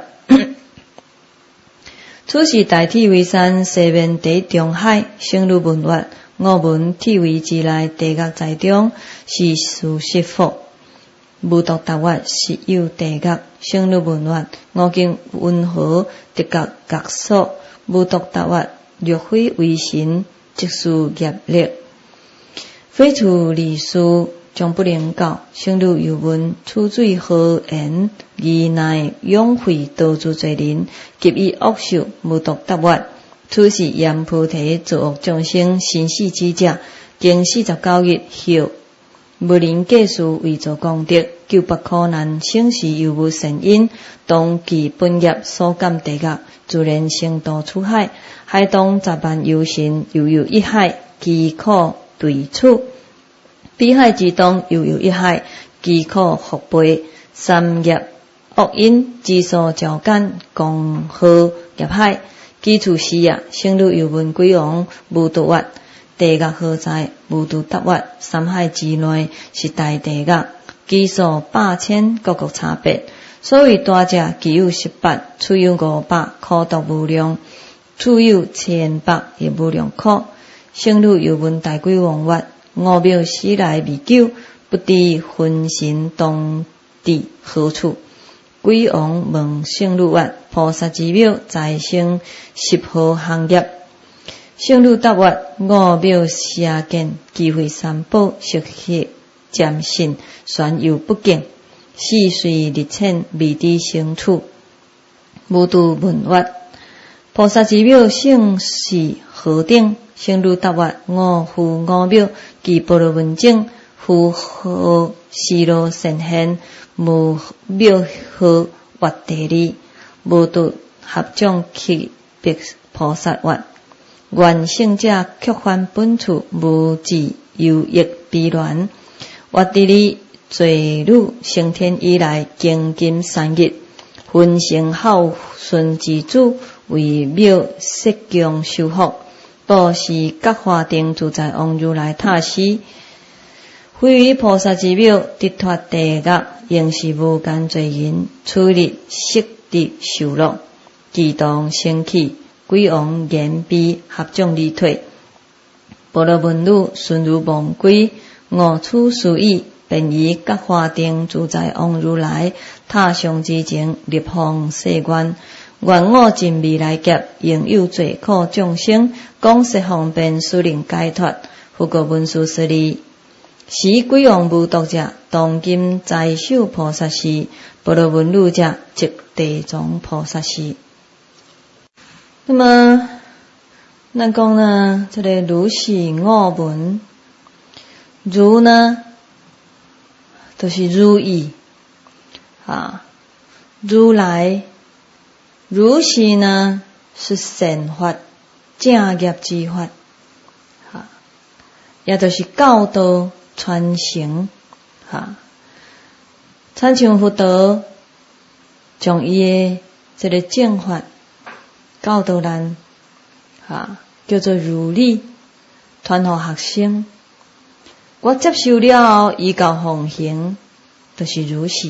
此是大铁围山，西面地中海。胜女问曰：我闻铁围之内，地狱在中，是事实否？无毒答曰：实有地狱。胜女问曰：我今云何得觉觉所？无毒答曰：若非为神，即属业力，非处理事，将不能教。胜女又问：此水何言？疑内涌沸，导致罪人，及以恶兽。无毒答曰：此是阎菩提作恶众生生死之者，经49日后，无能计数，为做功德，98苦难，生死又无善因，当其本业所感地狱，自然生堕出海。海东10万有神，又有一海，其苦对处。彼海之东，又有一海，其苦伏背。三业恶因之所交感，共号业海。其处是也。胜女又问鬼王无毒曰：地狱何在？无毒答曰：三海之内，是大地狱，其数百千，各各差别。所谓大者，其有18，处有500，苦毒无量；处有1800，亦无量苦。胜女又问大鬼王曰：5秒时来未久，不知分身当伫何处？鬼王问胜女曰：菩萨之妙，在生10号行业。胜女答曰：5秒射见，机会三宝，色血渐信，玄又不敬，四岁日浅，未知生处。无度问曰：菩萨之妙，姓是何等？胜女答曰：我复5秒，其般若文种，复何时路显现？无妙号月地理。无度合掌去别菩萨曰：愿圣者却还本处，无自有益悲鸾。月地理罪女升天以来，经今3日，分成孝顺之主，为妙摄供修福，报是觉华定自在王如来塔施。非于菩萨之妙，得脱地狱，应是无间罪人，此日悉得受乐，自动升起。鬼王言毕，合掌离退。般若文女顺如梦归，悟此事意，便以觉华定自在王如来塔上之前，立方誓愿：愿我尽未来劫，应有罪苦众生，广设方便，使人解脱。复告文殊师利： 时鬼王无毒者，当今在手菩萨是；般若文路者，即地藏菩萨是。那么，咱讲呢，这个如是五闻，如呢，就是如意啊，如来，如是呢是善法、正业之法，啊，也就是教导传承，啊，参像佛陀将伊的这个正法教导咱，啊，叫做如理，传予学生。我接受了后，依教奉行，就是如是。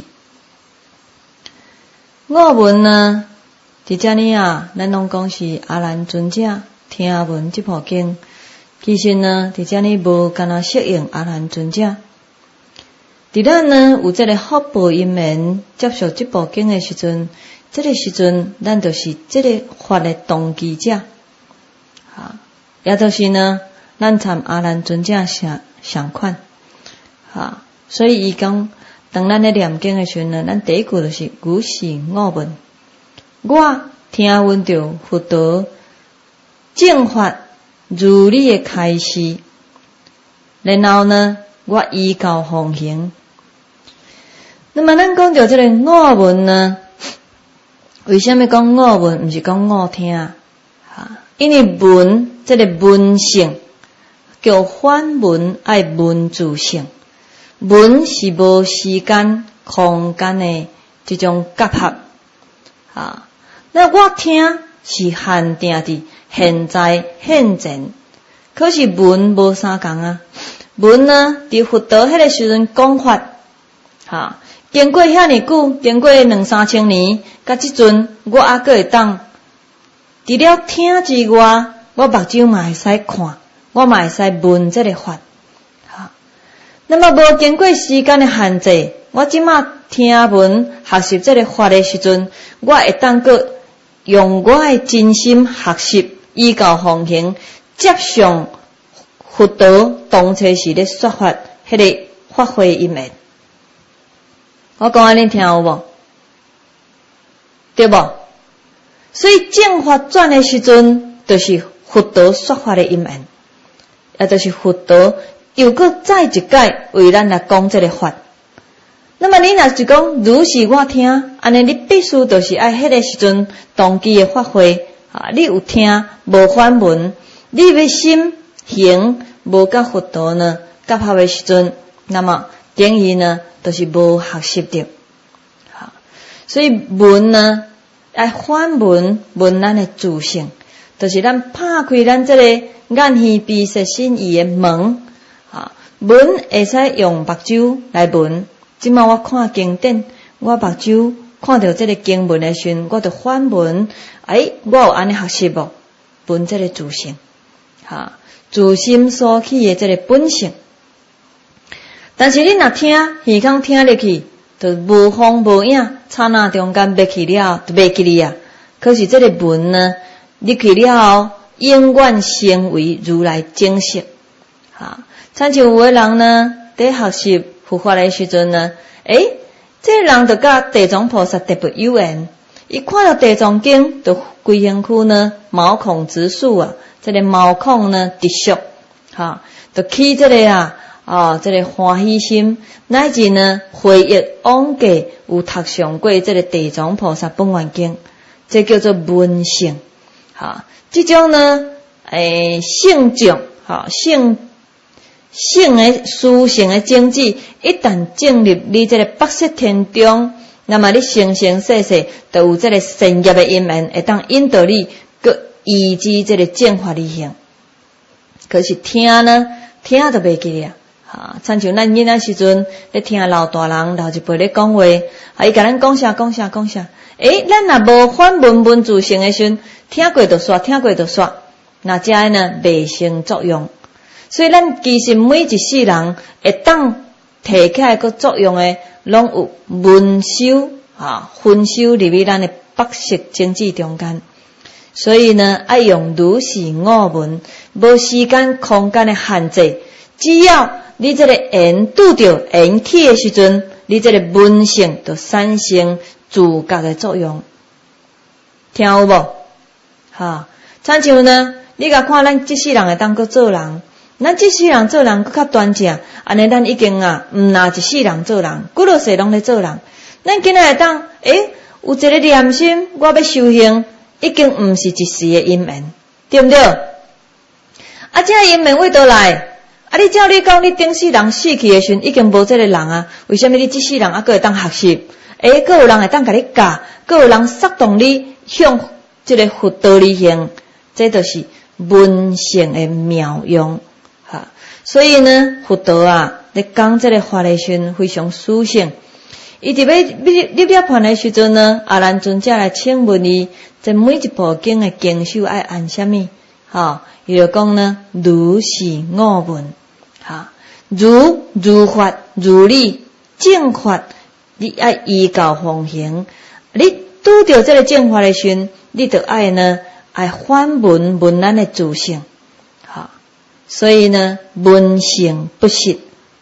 五闻呢，伫遮呢啊，咱拢讲是阿难尊者听闻这部经。其实呢，伫遮呢无干那适应阿难尊者。伫咱呢有这个福报因缘接受这部经的时阵，这个时阵咱就是这个法的当机者，啊，也就是呢，咱参阿难尊者相款，啊，所以伊讲，当咱咧念经的时阵呢，咱第一句就是如是五闻，我听闻到佛陀正法如理的开示，然后呢，我依教奉行。那么咱讲到这个五闻呢，为什么讲五闻，不是讲五听啊？因为闻这个闻性叫反闻，爱闻自性。闻是无时间、空间的这种结合啊。那我听是限定伫现在现前，可是闻无相共啊。闻呢，伫佛陀迄个时阵讲法，哈，经过遐尼久，经过2-3千年，甲即阵我还阁会当，除了听之外，我目睭嘛会使看，我嘛会使闻这个法。那么无经过时间的限制，我即马听闻学习这个法的时阵，我会当个用我的真心学习，依教奉行，接上佛陀当初时咧说法迄个发挥因缘。我讲安尼听有无？对无？所以正法转的时阵，就是佛陀说法的因缘，也就是佛陀又搁再一届为咱来讲这个法。那么你若是讲如是我听，安尼你必须就是爱迄个时阵当机的发挥啊！你有听无反闻，你要心行无甲佛陀呢结合的时阵，那么等于呢就是无学习到。好，所以闻呢爱反闻，闻咱的自性，就是咱拍开咱这个眼耳鼻舌身意的门。闻会使用目睭来闻，即马我看经典，我目睭看到这个经文的时阵，我就反闻，我有安尼学习无？闻这个自性，自心所起的这个本性。但是你若听，耳孔听入去，就无风无影，刹那中间灭去了，就灭去哩啊。可是这个闻呢，入去了后，永远成为如来正色，参像有的人呢，在学习佛法的时阵呢，这个人就甲地藏菩萨特别有缘。伊看到地藏经，就规身躯呢毛孔直竖啊，这个毛孔呢直缩，就起这个这个欢喜心，乃至呢回忆往过有读上过这个地藏菩萨本愿经，这叫做闻性。这种呢，性种，性的殊胜的境界，一旦进入你这个白色天中，那么你生生世世都有这个善业的因缘，会当引导你个依据这个正法而行。可是听呢，听就袂记了。参像咱囡仔时阵咧听老大人老一辈咧讲话，伊甲咱讲啥，咱若无反闻闻自性的时阵，听过就煞，那遮个呢袂成作用。所以咱其实每一世人会当提起来个作用的，拢有闻修分修入去咱的白色经济中间。所以呢，爱用如是五闻，无时间空间的限制，只要你这个缘拄着缘起的时阵，你这个闻性就产生自觉的作用，听有无？哈，亲像呢，你甲看咱这世人会当搁做人，咱这世人做人搁较端正，安尼咱已经毋拿一世人做人，几落世拢咧做人。咱今仔会当，有一个念心，我要修行，已经毋是一时的因缘，对毋对？这因缘为倒来？你照你讲，你顶世人死去的时阵，已经无这个人啊？为什么你这世人还会当学习？还有人会当甲你教，还有人煽动你向这个佛道而行，这就是闻性的妙用哈。所以呢，佛道咧讲这个法的时阵非常殊胜。伊伫要立判的时阵呢，阿难尊者来请问伊，这每一部经的经修爱按什么？伊就讲呢，如是五问，如法如理正法，你爱依教奉行。你拄着这个正法的时阵，你就爱呢，爱反闻咱的自性，所以呢，闻性不实，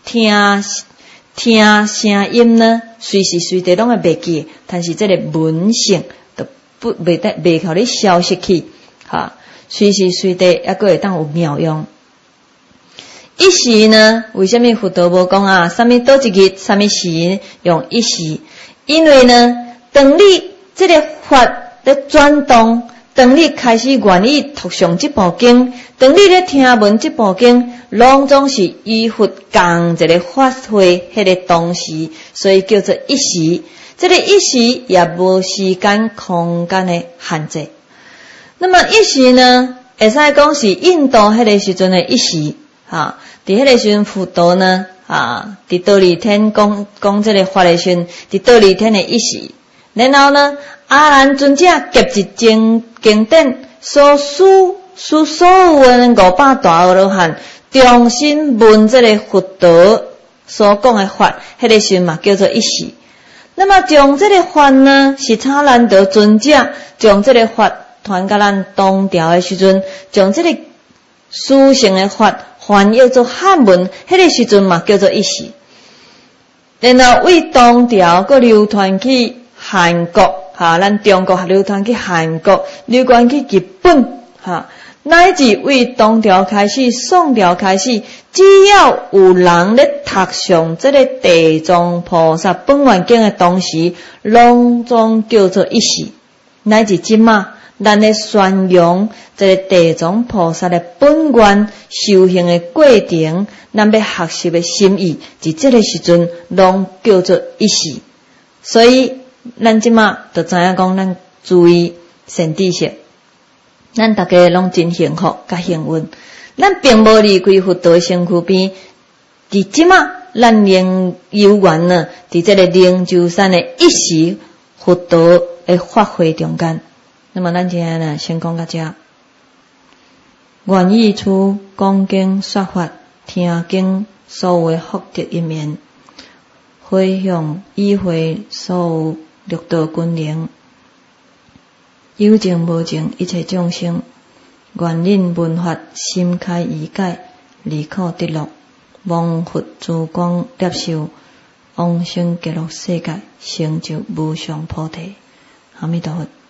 听声音呢，随时随地拢会袂记，但是这个闻性就袂互你消失去，随时随地还佫会当有妙用。一时呢，为什么佛道无讲什么倒一日，什么时用一时？因为呢，当你这个法咧转动，当你开始愿意读诵这部经，当你咧听闻这部经，拢总是依佛共一个法会迄个当时，所以叫做一时。这个一时也无时间空间的限制。那么一时呢，会使讲是印度迄个时阵的一时，伫迄个时阵佛道呢，伫倒立天讲这个法的时阵，伫倒立天的一时。然后呢，阿难尊者夹一经典所所有的500大阿罗汉，重新闻这个佛道所讲的法，迄个时阵嘛叫做一时。那么将这个法呢，是差难得尊者将这个法传甲咱当朝的时阵，将这个殊胜的法翻译做汉文，迄个时阵嘛叫做一时。然后为当朝佮流传去韩国，咱中国流传去韩国，流传去日本，乃至为唐朝开始、宋朝开始，只要有人咧读诵这个地藏菩萨本愿经的同时，拢总叫做一时。乃至今嘛，咱咧宣扬这个地藏菩萨的本愿修行的过程，咱要学习的心意，伫这个时阵拢叫做一时。所以咱即马就知影讲，咱注意善知识，咱大家拢真幸福甲幸运。咱并无离开佛道身躯边，伫即马咱仍有缘呢，伫这个灵鹫山的一时佛道的法会中间。那么咱今天呢，先讲到这。愿意处讲经说法，听经所有的福德因缘，回向依会所有六道君灵，有情无情一切众生，愿令闻法心开意解，离苦得乐，望佛珠光摄受，往生极乐世界，成就无上菩提。阿弥陀佛。